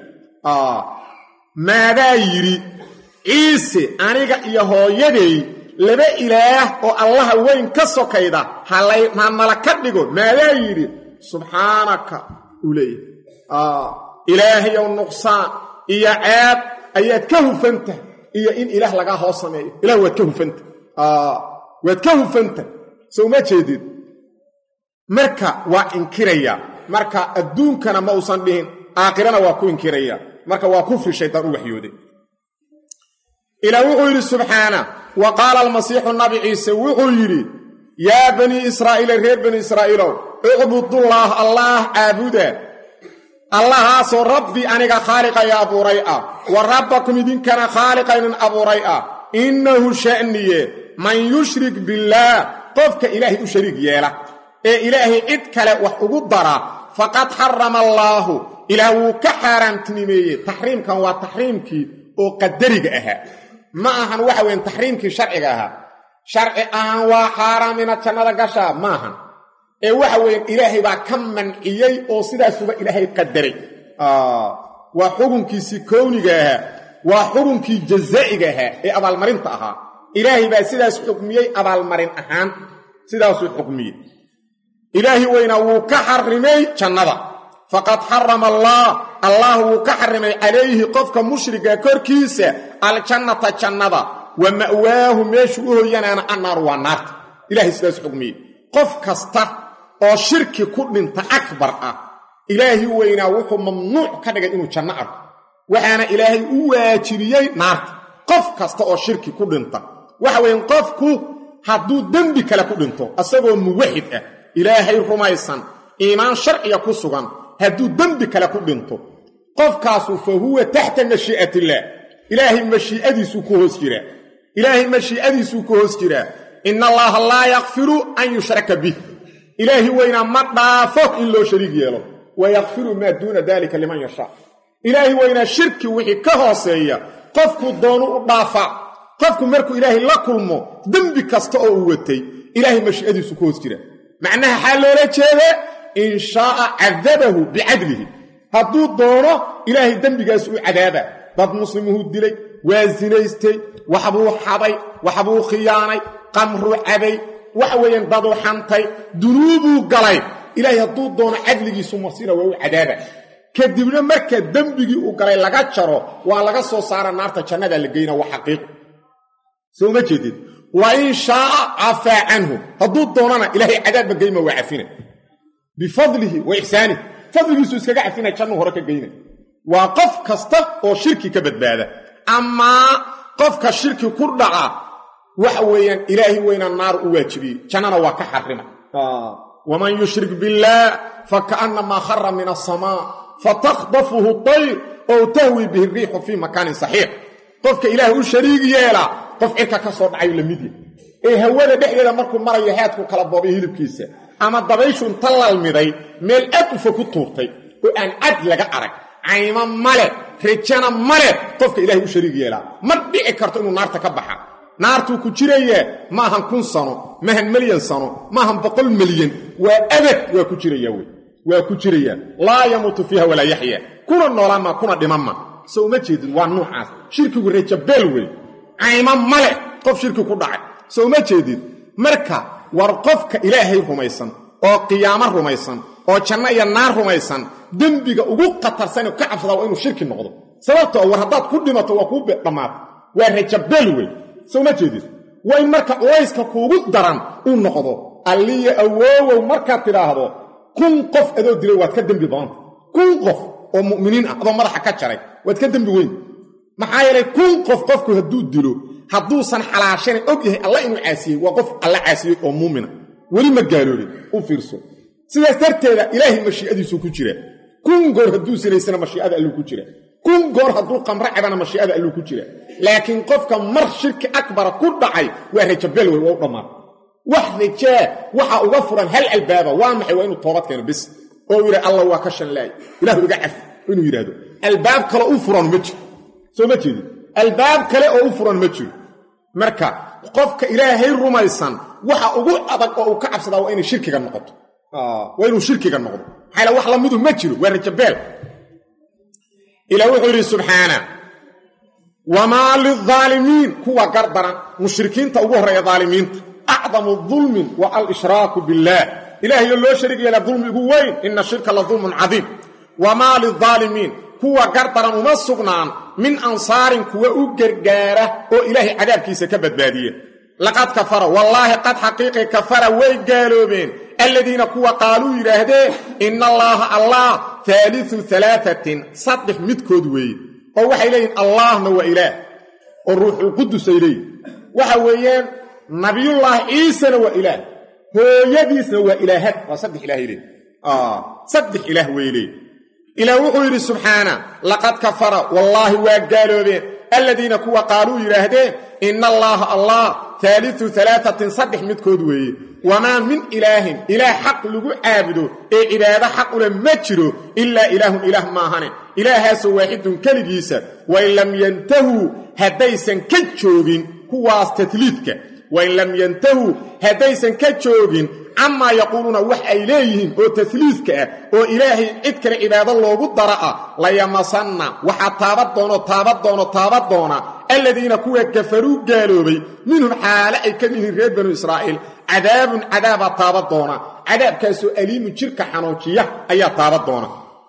maadaa yidhi ciise aniga iyo hooyaday laba ilaah oo allaha weyn ka sokayda ha nala ka dhigo maadaa yidhi subxaanaka uu leeyahay ilaahayow nuqsaan iyo ceeb ayaad ka hufantah iyo in ilaah lagaa hoos sameeyo ilah waad ka hufanta waad ka hufanta soo ma jeedid marka waa inkiraya marka adduunkana ma uusan dhihin aakhirana waa ku inkiraya marka waa kufri shaydaan u waxyooday ilaa wuxuu yidhi subxaana wa qaala almasiixu nabi ciise wuxuu yidhi yaa banii israa'iila reer bani israa'iilow ucbudullaah allaah caabuda allahaasoo rabbi aniga khaaliqaya abuuray ah wa rabbakum idinkana khaaliqaynin abuuray ah innahu sha'niye man yushrik billaah qofka ilaahay u shariig yeela ee ilaahay cid kale wax ugu dara faqad xarama allaahu ilaah wuu ka xaaraantinimeeyey taxriimkan waa taxriimkii oo qadariga ahaa ma ahan waxa weyn tahriimkii sharciga ahaa sharci aan waa xaraamina jannada gasha ma ahan ee waxa weyn ilaahay baa ka manciyay oo sidaasuba ilaahay qadaray ah waa xukunkiisi kooniga ahaa waa xukunkii jazaa'iga ahaa ee abaalmarinta ahaa ilaahay baa sidaas xukmiyay abaalmarin ahaan sidaas uu xukmiyay ilaahi weyna wuu ka xarimay jannada faqad harrama allah allah wuu ka xarimay alayhi qofka mushriga korkiisa al jannata jannada wa ma'waahu meeshu u hoyanaana annar wa naart ilaahi sidaas xukmiyay qof kasta oo shirki ku dhinta akbar ah ilaahi weyna wuxuu mamnuuc ka dhigay inuu janno arko waxaana ilaahay u waajibiyay naarta qof kasta oo shirki ku dhinta waxa weyn qofku hadduu dambi kale ku dhinto asagoo muwahid ah ilaahay rumaysan iimaan sharciya ku sugan hadduu dambi kale ku dhinto qofkaasu fa huwa tahta mashii'atillah ilaahay mashii'adiisu ku hoos jira ilaahay mashii'adiisu ku hoos jira inna allaha laa yaghfiru an yushraka bih ilaahi weyna ma dhaafo in loo shariig yeelo wa yaghfiru ma duuna dalika liman yasha ilaahi weyna shirki wixii ka hooseeya qofku doonu u dhaafa qofku markuu ilaahay la kulmo dambi kasta oo uu watay ilaahay mashii'adiisu ku hoos jira macnaha xal loola jeedo in shaa cadabahu bi'adlihi hadduu doono ilaahay dambigaas uu cadaaba dad muslimuhu dilay waa zinaystay waxbuu xaday waxbuu khiyaanay qamru cabay waxa weeyaan dad u xantay dunuubuu galay ilaahay hadduu doono cadligiisu marsiina waa uu cadaaba kadibna marka dambigii uu galay laga jaro waa laga soo saara naarta jannada la geeyna waa xaqiiq soo ma jeedid wa in shaa afa anhu hadduu doonana ilaahay cadaab ma geeyma waa cafina bifadlihi wa ihsanihi fadligiisu iskaga cafina jannu hore ka geeyna waa qof kasta oo shirki ka badbaada ama qofka shirki ku dhaca waxa weeyaan ilaahi weyna naar u waajibiyay jannana waa ka xarima wa man yushrik billah fa ka'annama kharra min as-samaa fatakhdafuhu at-tayr aw tahwi bihi ar-rihu fi makanin sahih qofka ilaahi u shariig yeela qof cirka ka soo dhacay lamidii ee hawada dhexdeeda markuu marayo haadku kala boobay hilibkiisa ama dabayshu tallalmiday meel aad u fog ku tuurtay oo aan cad laga arag ayma male rajana male qofka ilaahi u shariig yeela ma dhici karto inuu naarta ka baxa naartu ku jiraya maahan kun sano maahan milyan sano maahan boqol milyan waa abad waa ku jiraya way waa ku jiraya laa yamutu fiha wala yahya kuna noolama kuna dhimama soo ma jeedin waa nuucaas shirkigu rajabel way ayma male qof shirki ku dhacay soo ma jeedin marka war qofka ilaahay rumaysan oo qiyaamo rumaysan oo janno iyo naar rumaysan dambiga ugu qatarsan ka cabsada waa inuu shirki noqdo sababtoo war hadaad ku dhimato waa ku dhamaad waa rajabel way soo ma jeedin waa in marka ooyska kuugu daran uu noqdo alliya awoow marka tiraahdo kun qof adoo dilay waad ka dambi badan kun qof oo muuminiin ah oo madaxa ka jaray waad ka dambi weyn maxaa yeelay kun qof qofku hadduu dilo hadduusan xalaashan og yahay Allah inuu caasiyay waa qof Allah caasiyay oo muumina wali ma gaaloobin u fiirso sidaas darteeda ilaahay mashii'adiisu ku jira kun goor hadduu sinaysana mashii'ada Allah ku jira kun goor hadduu qamra cabana mashii'ada Allah ku jira laakiin qofka mar shirki akbar ku dhacay waa rajabel way oo dhamaan wax rajaa waxa uga furan hal albaaba waa maxay waa inuu toobad keeno bis oo yiri Allah waa ka shanlay ilaahu iga caf inuu yiraahdo albaab kale u furan ma jiro soo ma jeedin albaab kale oo u furan ma jiro marka qofka ilaahay rumaysan waxa ugu adag oo uu ka cabsada waa inuu shirkiga noqoto ah waa inuu shirkiga noqdo xayla wax la midu ma jiro waa rajabel ila wuxuu yiri subhana wama lidh-dhalimin kuwa gardaran mushrikiinta ugu horeeya dhaalimiinta a'zamu dhulmin wa al-ishraaku billah ilaahi loo shariig yeela dhulmigu weyn inna shirka la dhulmun 'azim wama lidh-dhalimin kuwa gardaran uma sugnaan min ansaarin kuwa u gargaara oo ilaahi cadaabkiisa ka badbaadiye laqad kafara wallahi qad haqiiqi kafara way gaaloobeen alladina kuwa qaalu yiraahdeen inna allaha allah thalithu thalathatin saddex midkood weey oo waxay leeyihiin allahna waa ilaah oo ruuxul qudus ay leeyihiin waxa weeyaan nabiyullah ciisana waa ilaah hooyadiisna waa ilaahad waa saddex ilaah leeyihiin ah saddex ilaah way leeyihiin إلى وحير سبحانه لقد كفر والله وقالوا الذين كوا قالوا يراهدين إن الله الله ثالث ثلاثة صدح متكودوي وما من إله إله حق لغو عابدو إي عبادة حق لمجرو إلا إله إله ماهن إله سواحد كالجيسة وإن لم ينتهوا haddaysan ka joogin kuwaas tatliidka wain lam yantahuu haddaysan ka joogin camaa yaquuluuna wax ay leeyihiin oo tasliidka ah oo ilaahay cid kale cibaado loogu dara ah layamasanna waxaa taabad doono taabad doono taabad doona aladiina kuwa kafaruu gaaloobay minhum xaale ay ka yihiin reer banu israa'iil cadaabun cadaabaa taabad doona cadaabkaasoo aliimun jirka xanoojiya ayaa taabad doona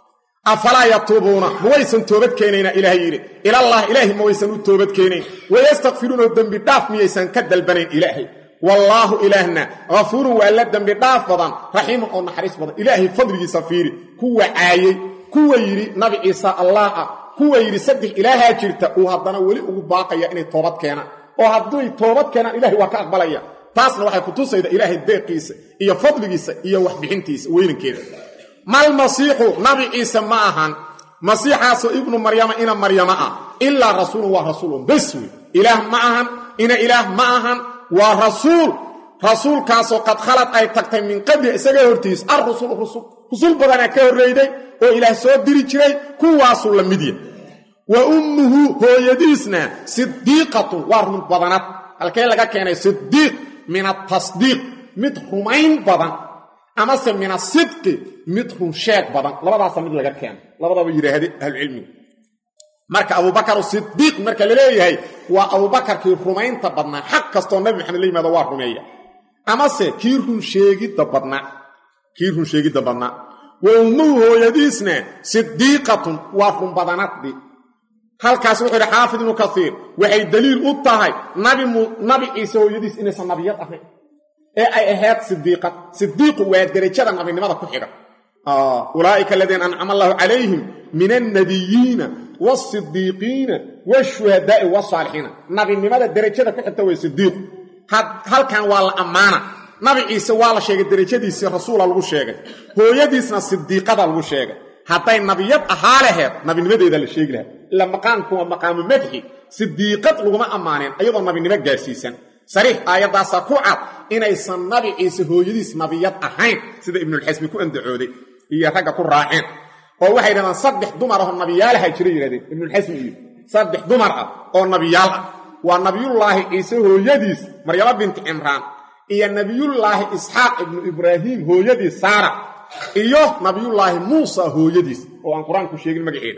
afalaa yatuubuuna ma waysan toobad keenayna ilaahay yidhi ilallah ilaahay ma waysan u toobad keenayn wayastakfiruuna dembi dhaaf miyaysan ka dalbanayn ilaahay wallaahu ilaahna hafuurun waa la dembi dhaaf badan raxiimun oo naxariis badan ilaahay fadligiisa fiiri kuwa caayey kuwa yidhi nabi ciise allah ah kuwa yidhi saddex ilaahaa jirta uu haddana weli ugu baaqaya inay toobad keenaan oo hadday toobad keenaan ilaahay waa ka aqbalaya taasna waxay ku tusayda ilaahay deeqiisa iyo fadligiisa iyo waxbixintiisa weynankeeda mal masiixu nabi ciise ma ahan masiixaasoo ibnu maryama ina maryama ah ilaa rasuulun waa rasuulun bas wey ilaah ma ahan ina ilaah ma ahan waa rasuul rasuulkaasoo qad khalad ay tagtay min qabli isaga hortiis ar-rusul rusul rusul badanaa ka horreeyday oo ilaah soo diri jiray kuwaasuu la mid yahay wa ummuhu hooyadiisna sidiiqatun waa run badanad halkee laga keenay sidiiq min atasdiiq mid rumayn badan amase min asidqi mid run sheeg badan labadaasa mid laga keeno labadaba yidhaahday ahlucilmigu marka abubakar sidiiq marka la leeyahay waa abubakarkii rumaynta badnaa xaq kastoo nabi maxamed la yimaado waa rumeeya amase kii run sheegidda badnaa kii run sheegidda badnaa wa ummuhu hooyadiisna sidiiqatun waa run badanadii halkaas wuxuu yidhi xaafid ibnu kasiir waxay daliil u tahay nabi nabi ciise hooyadiis inaysan nabiyad ahayn ee ay ahayd sidiiqad sidiiqu waa derajada nabinimada ku xiga ulaa'ika aladiina ancama allahu calayhim min annabiyiina waasidiiqiina waashuhadaa'i waasaalixiina nabinimada derajada ku xigta way sidiiqu halkan waa la ammaana nabi ciise waa la sheegay derajadiisii rasuula lagu sheegay hooyadiisna sidiiqada lagu sheegay hadday nabiyad ahaa laheed nabinimadeeda la sheegi lahaa ila maqaamku waa maqaamu madxi sidiiqad laguma ammaaneen ayadoo nabinimo gaarsiisan sariix aayaddaasa ku cad inaysan nabi ciise hooyadiis nabiyad ahayn sida ibnulxasmi ku andacooday iyo ragga ku raaceen oo waxay dhahdaan saddex dumar ahoo nabiyaalaha jira yidhahdeen ibnulxasmi iyo saddex dumar ah oo nabiyaal ah waa nabiyullaahi ciise hooyadiis maryamo binti cimraan iyo nabiyullaahi isxaaq ibnu ibraahiim hooyadiis saara iyo nabiyullaahi muusa hooyadiis oo aan qur-aanku sheegin magaceeda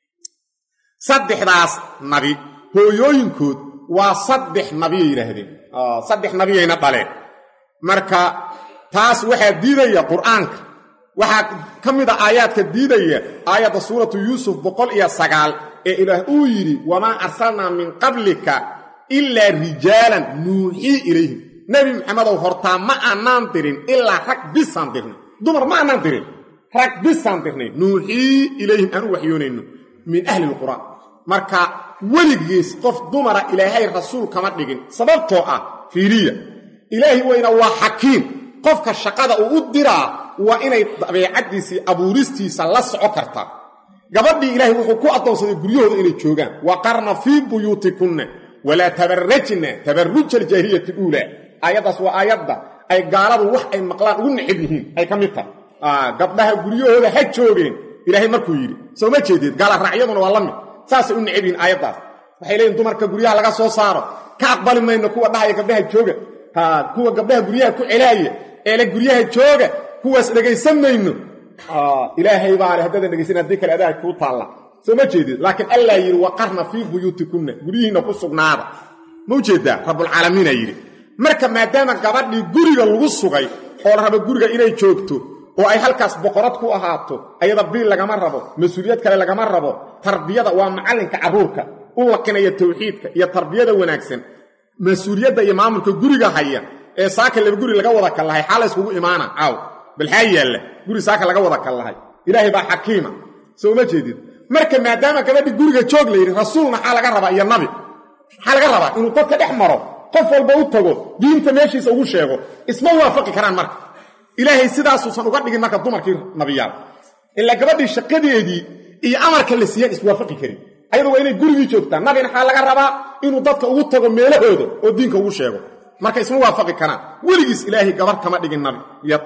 saddexdaas nabi hooyooyinkood waa saddex nabiyay yidhaahdeen saddex nabiyayna dhaleen marka taas waxaa diidaya qur'aanka waxaa ka mid a aayaadka diidaya aayadda suuratu yuusuf boqol iyo sagaal ee ilaah uu yidhi wamaa arsalnaa min qablika ilaa rijaalan nuuxii ilayhim nebi maxamedow hortaa ma aanaan dirin ilaa rag bisaan dirnay dumar ma aanaan dirin rag bisaan dirnay nuuxii ilayhim aanu waxyoonayno min ahli lqur'aan marka weligiis qof dumara ilaahay rasuul kama dhigin sababtoo ah fiiriya ilaahi weyna waa xakiim qofka shaqada uu u diraa waa inay dabeecaddiisii abuuristiisa la soco kartaa gabadhii ilaahay wuxuu ku addoonsaday guryahooda inay joogaan waqarna fii buyuutikunna walaa tabarrajna tabarruja aljaahiliyati uulaa aayaddaas waa aayadda ay gaaladu wax ay maqlaan ugu necib yihiin ay ka mid tahay gabdhaha guryahooda ha joogeen ilaahay markuu yidhi soo ma jeedid gaala raacyaduna waa la mid saasay u necib yihiin aayaddaas waxay leeyihin dumarka guryaha laga soo saaro ka aqbali mayno kuwa dhahaya gabdhaha jooga kuwa gabdhaha guryaha ku celaaya eele guryaha jooga kuwaas dhegaysan mayno ilaahay baa le haddaadan dhegaysan haddii kale adaa kuu taalla soo ma jeedid laakiin allaa yidhi waqarna fii buyuutikunna guryihiinna ku sugnaada ma u jeedaa rabbulcaalamiina yidhi marka maadaama gabadhii guriga lagu sugay oo la rabo guriga inay joogto oo ay halkaas boqorad ku ahaato ayada biil lagama rabo mas-uuliyad kale lagama rabo tarbiyada waa macallinka carruurka u laqinaya tawxiidka iyo tarbiyada wanaagsan mas-uuliyadda iyo maamulka guriga haya ee saaka laba guri laga wada kallahay xaa la yskugu imaana caaw balxaa yaalla guri saaka laga wada kallahay ilaahay baa xakiima soo ma jeedid marka maadaama gabadhii guriga joog la yidhi rasuulna xaa laga rabaa iyo nabi maxaa laga rabaa inuu dadka dhex maro qof walba u tago diinta meeshiisa ugu sheego isma waafaqi karaan marka ilaahay sidaasuusan uga dhigin marka dumarkii nabiyaal ilaa gabadhii shaqadeedii iyo amarka la siiyaan iswaafaqi karin ayadu waa inay gurigii joogtaan nabina xaa laga rabaa inuu dadka ugu tago meelahooda oo diinka ugu sheego marka isma waafaqi karaan weligiis ilaahay gabar kama dhigin nabi yad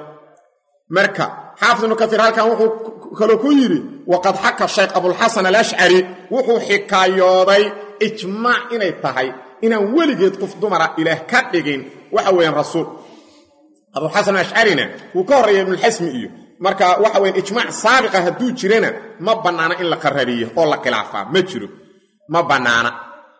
marka xaafid ibnu kasiir halkan wuxuu kaloo ku yidhi waqad xaka shaykh abulxasan alashcari wuxuu xikaayooday ijmaac inay tahay inaan weligeed qof dumara ilaah ka dhigin waxa weeyaan rasuul abu xasan ashcarina uu ka horeeyay ibn xasmi iyo marka waxa weeyaan ijmaac saabiqa haduu jirana ma banaana in la qarariyo oo la khilaafa ma jiro ma banaana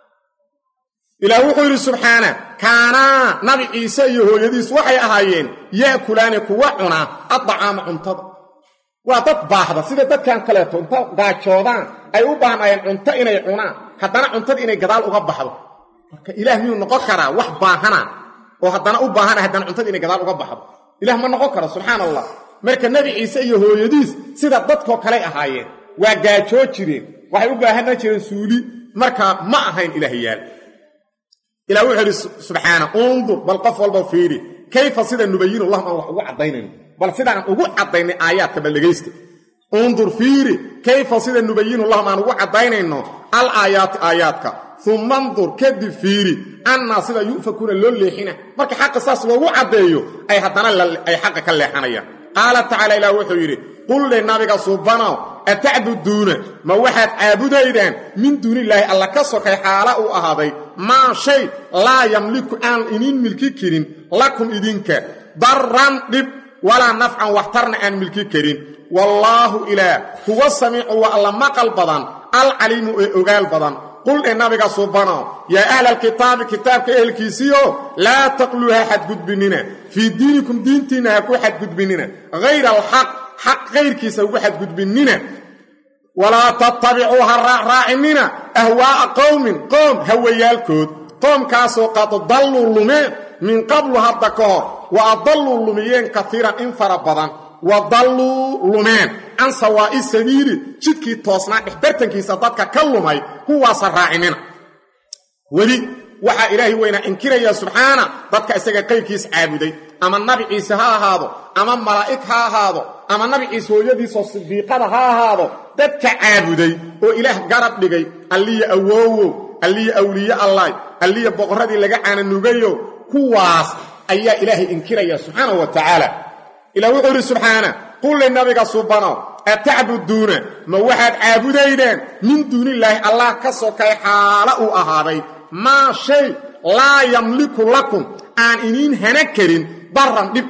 ilaahu wuxuu yiri subhana kaana nabi ciise iyo hooyadiis waxay ahaayeen yaakulaane kuwa cuna adcaama cuntada waa dad baahda sida dadkan kale toonta gaajoodaan ay u baahnayeen cunto inay cunaan haddana cuntada inay gadaal uga baxdo marka ilaah miyuu noqon karaa wax baahana oo haddana u baahana haddana cuntada inay gadaal uga baxdo ilaah ma noqon karo subxaanallah marka nabi ciise iyo hooyadiis sida dadkoo kale ahaayeen waa gaajoo jireen waxay u baahanaa jireen suuli marka ma ahayn ilaahiyaal ilaa wuxuu yiri subxaana undur bal qof walba fiiri kayfa sida nubayyin allah ma wax ugu cadaynayno bal sidaan ugu cadaynay aayaadka balageysta undur fiiri kayfa sida nubayyin allah ma ugu cadaynayno al aayaat aayaadka thumma undur kadib fiiri anna sida yufakuna loo leexina marka xaq saas loogu cadeeyo ay hadana ay xaq ka leexanayaan qaala ta'ala ilaa wuxuu yiri qul li nabiga subhanahu ata'buduna ma waxaad aabudaydaan min duunillahi alla ka sokay xaala uu ahaaday ma shay la yamliku an inin milki kirin lakum idinka darran dib wala naf'an wahtarna an milki kirin wallahu ila huwa samii'u wa alla maqal badan al alimu e ogaal badan qul in nabiga subhanahu ya ahla alkitab kitabka ehelkiisiyo la taqluha had gudbinina fi diinikum diintina ku had gudbinina ghayra alhaq حق غير كيسا واحد قد بننا ولا تتبعوها راعمنا أهواء قوم قوم هويالكود قوم كاسو قد ضلوا اللمين من قبل هذا كهر وأضلوا اللميين كثيرا انفربضا وضلوا اللمين عن سواء السبيل شدكي توصنا إحبرتن كيسا ضدك كلمي هو صراعمنا ولي وحا إلهي وينا إنكرا يا سبحانه ضدك إساقا قيكيس عابدي أما النبي عيسى ها هذا أما الملائك ها هذا أما النبي عيسى ويديس والصديقة ها هذا ضدك عابدي وإله قرب لغي اللي أووو اللي أولياء الله اللي بقردي لغا عن النبيو كواس أي إلهي إنكرا يا سبحانه وتعالى إلى وقر سبحانه قل للنبي سبحانه أتعبدون ما واحد عابدين من دون الله الله كسوكي حالة أهاري ما شيء لا يملك لكم أن إنين هنكرين برا دب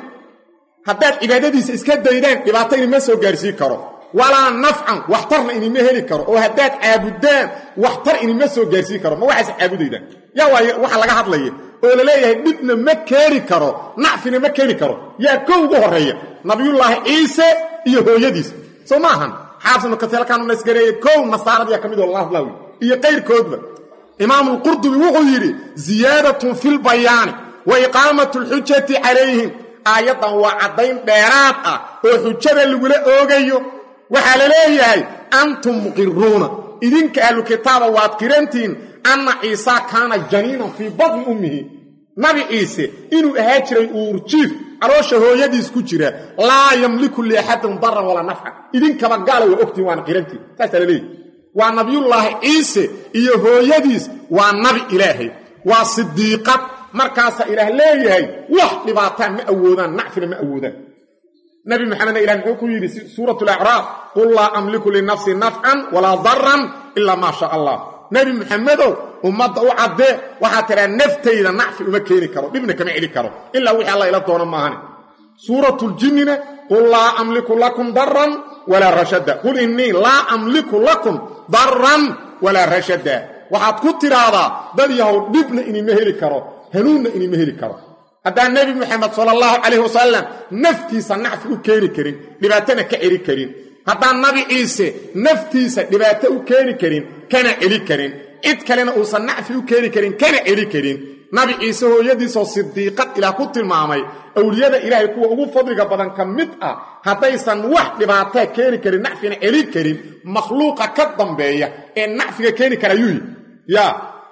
هدات عبادتيس اسكا دايدان دباتين ما سو غارسي كارو ولا نفعا واحترنا إني ما هلي كارو وهدات عابدان واحتر إني ما سو غارسي كارو ما واحد عابدين يا waxa laga hadlayo oo la leeyahay dibna ma keeri karo nacfina ma keeri karo yaa koo ugu horeeya nabiyullah Ciise iyo hooyadiis Somahan xaafinu katalkan nasgareey koo nasaarada kamid Allah laawi iyo qeyrkoodba Imam al-Qurtubi wuxuu yiri ziyadatun fil bayan wa iqamatu al-hujjati alayhim ayadan wa cadayn dheeraad ah oo xujjada lagu la oogayo waxa la leeyahay antum muqirruna idinka ahlu kitaaba waad qirantiin anna Ciisa kana janina fi badn ummihi nabi Ciise inuu ahaa jiray uurjiif aroosha hooyadiis ku jira la yamliku li ahadin darran wala naf'a idinka ba gaal waa ogtiin waan qirantiin taas la leeyahay waa nabiyullah Ciise iyo hooyadiis waa nabi ilaahay waa sidiiqad markaas ilaah leeyahay wax dhibaataan ma awoodaan nacfina ma awoodaan nabi maxamed ilaah wuxuu ku yiri suuratul a'raaf qul la amliku li nafsi naf'an wala darran illa ma sha Allah nabi maxamed ummadda u cadde waxa tira naftayda nacfi uma keeni karo dibna kama cili karo illa wixii Allah ila doono maahan suuratul jinnina qul la amliku lakum darran wala rashada qul inni la amliku lakum darran wala rashada waxaad ku tiraada dad yahow dibna inii ma heli karo hanuunna inii ma heli karo hadaa nabi maxamed sallallahu alayhi wasallam naftiisa nacfi u keeni karin dhibaatana ka cili karin hadaa nabi Ciise naftiisa dhibaato u keeni karin kana cili karin cid kalena uu san nacfi u keeni karin kana cili karin nabi Ciise hooyadiis oo sidiiqad ila ku tilmaamay awliyada ilaahay kuwa ugu fadliga badan ka mid ah hadaysan wax dhibaato keeni karin nacfina cili karin makhluuqa ka dambeeya ee nacfiga keeni kara yuu ya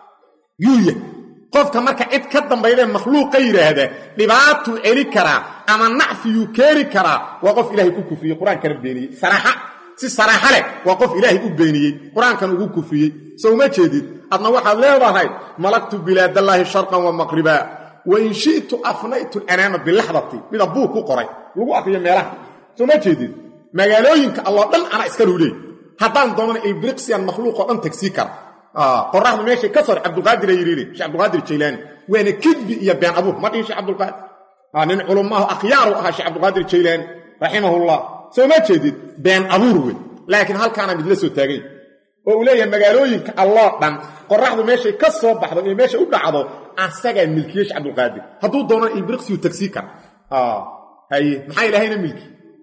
yuu qofka marka cid ka dambeeyay makhluuq yiraahdo dhibaato cili kara ama nacfi yu keeni kara waa qof ilaahay ku kufiyay quraanka beeniyay saraha si saraha leh waa qof ilaahay u beeniyay quraankan ugu kufiyay soo ma jeedid adna waxaad leedahay malaktu bilaadallahi sharqan wa maghriba wa in shi'tu afnaytu al-anama bi lahdati mid abuu ku qoray lagu aqriyo meelaha soo ma jeedid magaalooyinka Allah dhan ana iska ruulay hadaan doono ilbriqsiyan makhluuq oo dhan tagsi kara اه قرحنا ماشي كسر عبد القادر يريري شيخ عبد القادر الجيلاني وين كذب يا بين ابوه ما دين شيخ عبد القادر اه من علماء اخيار اه شيخ عبد القادر الجيلاني رحمه الله سو ما جديد بين ابوه لكن هل كان مجلسه تاغي oo leeyahay magaalooyinka Allah dhan qorraxdu meeshay ka soo baxdo iyo meesha u dhacdo asaga milkiyesh Abdul Qaadir haduu doono ilbirqsi uu tagsi kar ah hay maxay ilaahayna milki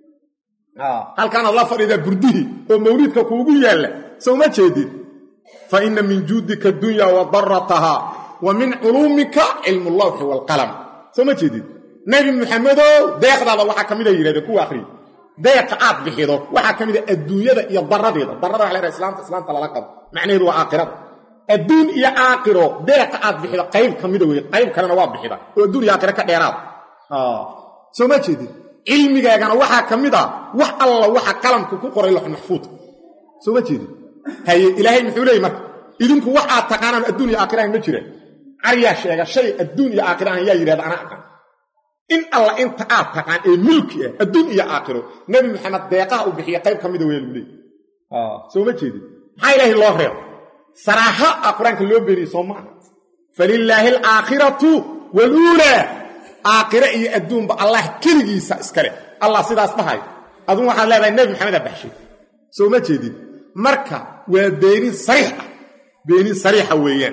ah halkan Allah farida burdihi oo mawlidka kuugu yaala soo ma jeedid fa inna min judika dunya wa darrataha wa min ulumika ilmu Allah wal qalam soo ma jeedid nabi Muhammad deeqdaada waxa kamid ah yiraahdo ku akhri deeq aad bixido waxa kamid ah adduunyada iyo daradeeda darada waxa la islaamta islaamta la laqab macnaheedu waa aakhirada adduun iyo aakhiro deeq aad bixido qayb kamid ah way qayb kalena waa bixida oo adduun iyo aakhiro ka dheeraad ah soo ma jeedid ilmigaagana waxa kamid ah wax alla waxa qalamku ku qoray loox maxfuud soo ma jeedid hay ilaahay muxuu leeyahay marka idinku waxa taqaanaan adduun iyo aakhiro ma jiraan ariya sheega shay adduun iyo aakhiro ayaa yiraahdo ana aqaan in alla inta aad taqaan ee milki ah adduun iyo aakhiro nabi maxamed deeqaha u bixiyo qayb kamid ah weelulay ah soo ma jeedid maxay ilaahay loo reeb saraaha quraanka loo beeriyo Soomaa falillahi al-aakhiratu wal-uula aakhira iyo adduun ba Allah kaligiisa iskale Allah sidaas dhahay adun waxa leedahay nabi maxamed baxshay soo ma jeedid marka waa beeni sariix beeni sariix weeyaan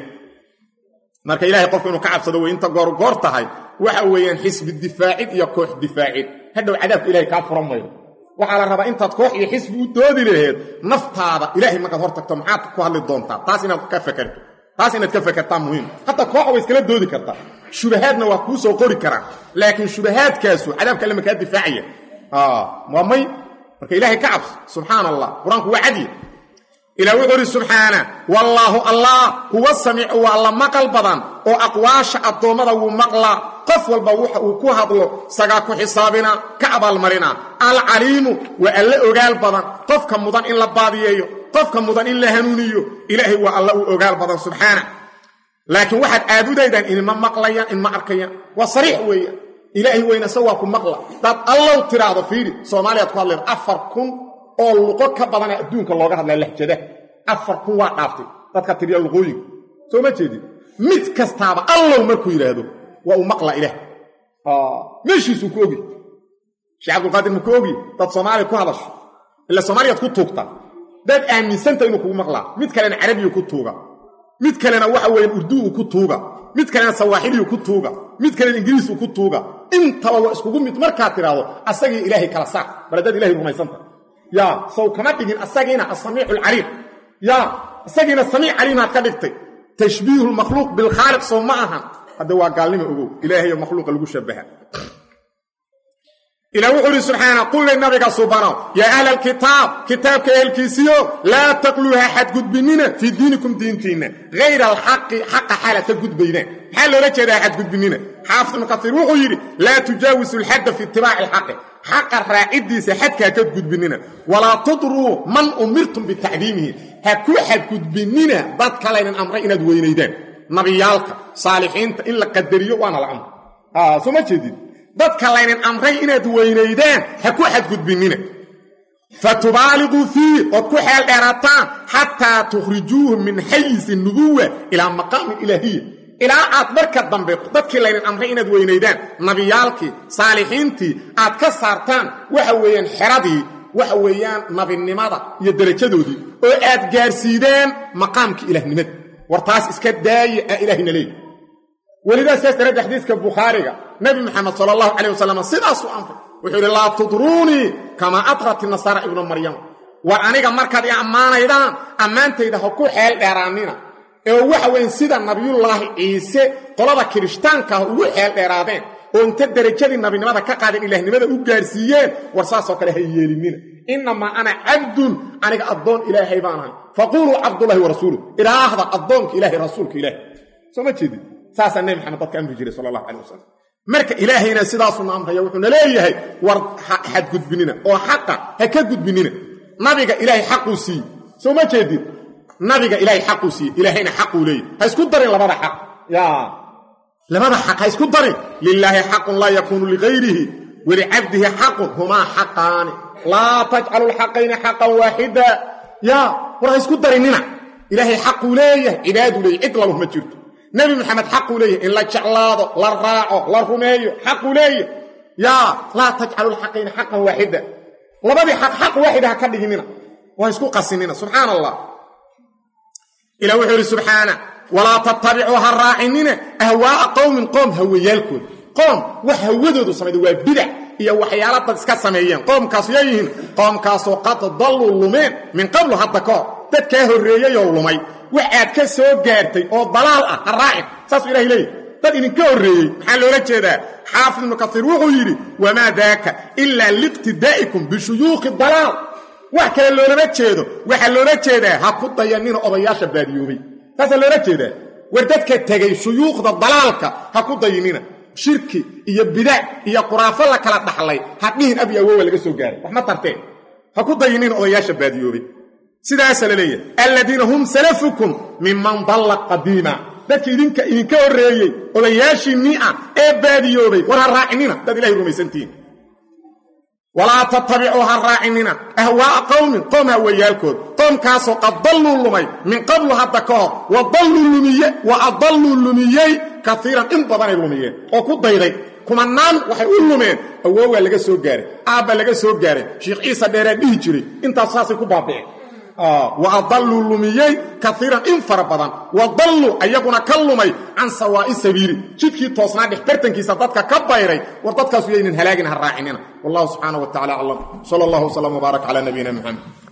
marka ilaahay qofku inuu ka cabsado way inta goor goor tahay waxa weeyaan xisbi difaacid iyo koox difaacid hadhow cadaabka ilaahay ka furmayo waxa la rabaa intaad koox iyo xisbi u doodi lahayd naftaada ilaahay marka hor tagto maxaad ku hadli doontaa taas inaad ka fakarto taas inaad ka fakartaa muhiim hatta koox way iskala doodi kartaa shubahaadna waa ku soo qori karaa laakiin shubahaadkaasu cadaabka lama ka difaaciya ah maamay marka ilaahay ka cabs subhanallah quraanku waa cadi إلى وحر سبحانه والله الله هو السميع والله مقل بدن أو أقواش الضومة ومقلا قف والبوح وكوهضلو سقاكو حسابنا كعب المرنا العليم وألا أقال بدن قف كمضان إلا باديو قف كمضان إلا هنونيو إلهي والله أقال بدن سبحانه لكن واحد آدو دايدان إنما مقليا إنما أركيا وصريح ويا إلهي وين سواكم مقلا داد الله تراض فيه صوماليا تقول لهم أفركم oo luqo ka badan adduunka looga hadlay lahjada afar kun waa dhaaftay dadka tiriya luqooyin soo ma jeedin mid kastaaba Allah markuu yiraahdo waa uu maqla ilaah ah meeshiisu ku ogi Sheikh Abdul Qaadir ku ogi dad Soomaali ku hadasho ila Soomaaliya ku tuugta dad aaminsanta inuu ku maqla mid kalena Carabiga ku tuuga mid kalena waxa weyn Urdu ku tuuga mid kalena Sawaaxili ku tuuga mid kalena Ingiriis ku tuuga intaba waa isku mid marka tiraado asagii ilaahay kala saar baladad ilaahay rumaysanta يا سو كما تجين أساقنا السميع العليم يا أساقنا السميع العليم هتكدكتي تشبيه المخلوق بالخالق سو معها هذا هو قال لي أقول إلهي المخلوق اللي شبهها إلى وحده سبحانه قل للنبي سبحانه يا أهل الكتاب كتاب كالكيسيو لا تقلوها حد قد بنينا في دينكم دينتين غير الحق حق حالة قد بينا حال لك هذا حد قد بنينا حافظ مكثر وغيري لا تجاوز الحد في اتباع الحق حق الرائد حدك كتقد بنينا ولا تضروا من أمرتم بتعليمه هكو حد قد بنينا ضد كلين الأمرين دوينيدان نبيالك صالحين إلا قدريو وانا الأمر آه سو ما جديد ضد كلين الأمرين دوينيدان هكو حد قد بنينا فتبالغوا فيه وكو حال إراتان حتى تخرجوه من حيز النبوة إلى مقام الإلهية إلى أتبرك الضنبق ضدك لين الأمرين دوينيدان نبيالك صالحينتي أتكسرتان وحويان حردي وحويان نبي النماضة يدرجدودي وآت جارسيدان مقامك إله نمد وارتاس إسكات داي إلهنا لي ولذا سيسترد حديثك البخاري نبي محمد صلى الله عليه وسلم صدى سؤال وحول الله تضروني كما أطرت النصارى ابن مريم وأنيك مركز أمان إذا أمانت إذا هكو حال إيرانينا oo waxa weyn sida nabiyullaahi ciise qolada kirishtaanka uu xeel dheeraadeen oo inta darajadii nabinimada ka qaadeen ilaahnimada u gaarsiiyeen warsaasoo kale hay yeelinina inma ana abdun aniga adoon ilaahay baanahay faqulu abdullahi wa rasuluhu ilaahda adoonka ilaahay rasuulka ilaahay soo ma jeedin saasa nabi maxamed dadka amri jiray sallallahu alayhi wasallam marka ilaahayna sidaas uu naamhay wuxuu leeyahay war xad gudbinina oo xaqa ha ka gudbinina nabiga ilaahay xaqu sii soo ma jeedin nabiga ilaahay xaqu sii ilaahayna xaqu leeyahay ha isku darin labada xaq ya labada xaq ha isku darin lillahi haqqun la yakunu li ghayrihi wa li 'abdihi haqqun huma haqqan la taj'alu al-haqqayn haqqan wahida ya war ha isku darinina إلهي حق ليه عباد ليه إطلبه ما جرته نبي محمد حق ليه إن لا جعلاده لا راعه لا رميه حق ليه يا لا تجعلوا الحقين حقا واحدا لبدي حق حق واحد هكذا ويسكو قسمنا سبحان الله إلى وحي سبحانه ولا تتبعوا الراعين أهواء قوم قوم هويالكم قوم وحودوا سميدوا بدع هي وحيالات اسكا سميين قوم كاسيين قوم كاسو قد ضلوا اللمين من قبل حتى كو ددك هورييه يولمي waxaad ka soo gaartay oo dalaal ah raacin saas ilaahay leey dad in ka horeeyay waxa loo jeedaa xaafid ibn kathir wuxuu yiri wama daaka illa liqtidaa'ikum bi shuyuukh dalaal wax kale loo jeedo waxa loo jeedaa ha ku dayanina odayaasha baadiyoobay saas loo jeedaa war dadka tagay shuyuukhda dalaalka ha ku dayanina shirki iyo bidaa iyo quraafo la kala dhaxlay hadhiin abi awaa laga soo gaaray wax ma tartee ha ku dayanina odayaasha baadiyoobay sidaas la leeyahay alladina hum salafukum mimman dalla qadima dadka idinka idinka horeeyay odayaashii mi'a ee baadiyoobay war raacinina dad ilaahay rumaysantiin wala tattabi'u harra'inina ahwaa qawmin qawma wayalkood qawm kaaso qad dallu lumay min qabl hadda ka wa dallu lumiyya wa adallu lumiyay kathiran in badan lumiyeen oo ku dayday kuma naan waxay u lumeen awoowa laga soo gaaray aaba laga soo gaaray sheekh Ciisa dheere dhihi jiray inta saasi ku baabeen آه وأضلوا اللميي كثيرا إن فربضا وضلوا أيقنا كلمي عن سواء السبيل شدكي توصنا دحبرتن كي سددك كبايري ورددك سويين هلاقين هالراحنين والله سبحانه وتعالى الله صلى الله وسلم وبارك على نبينا محمد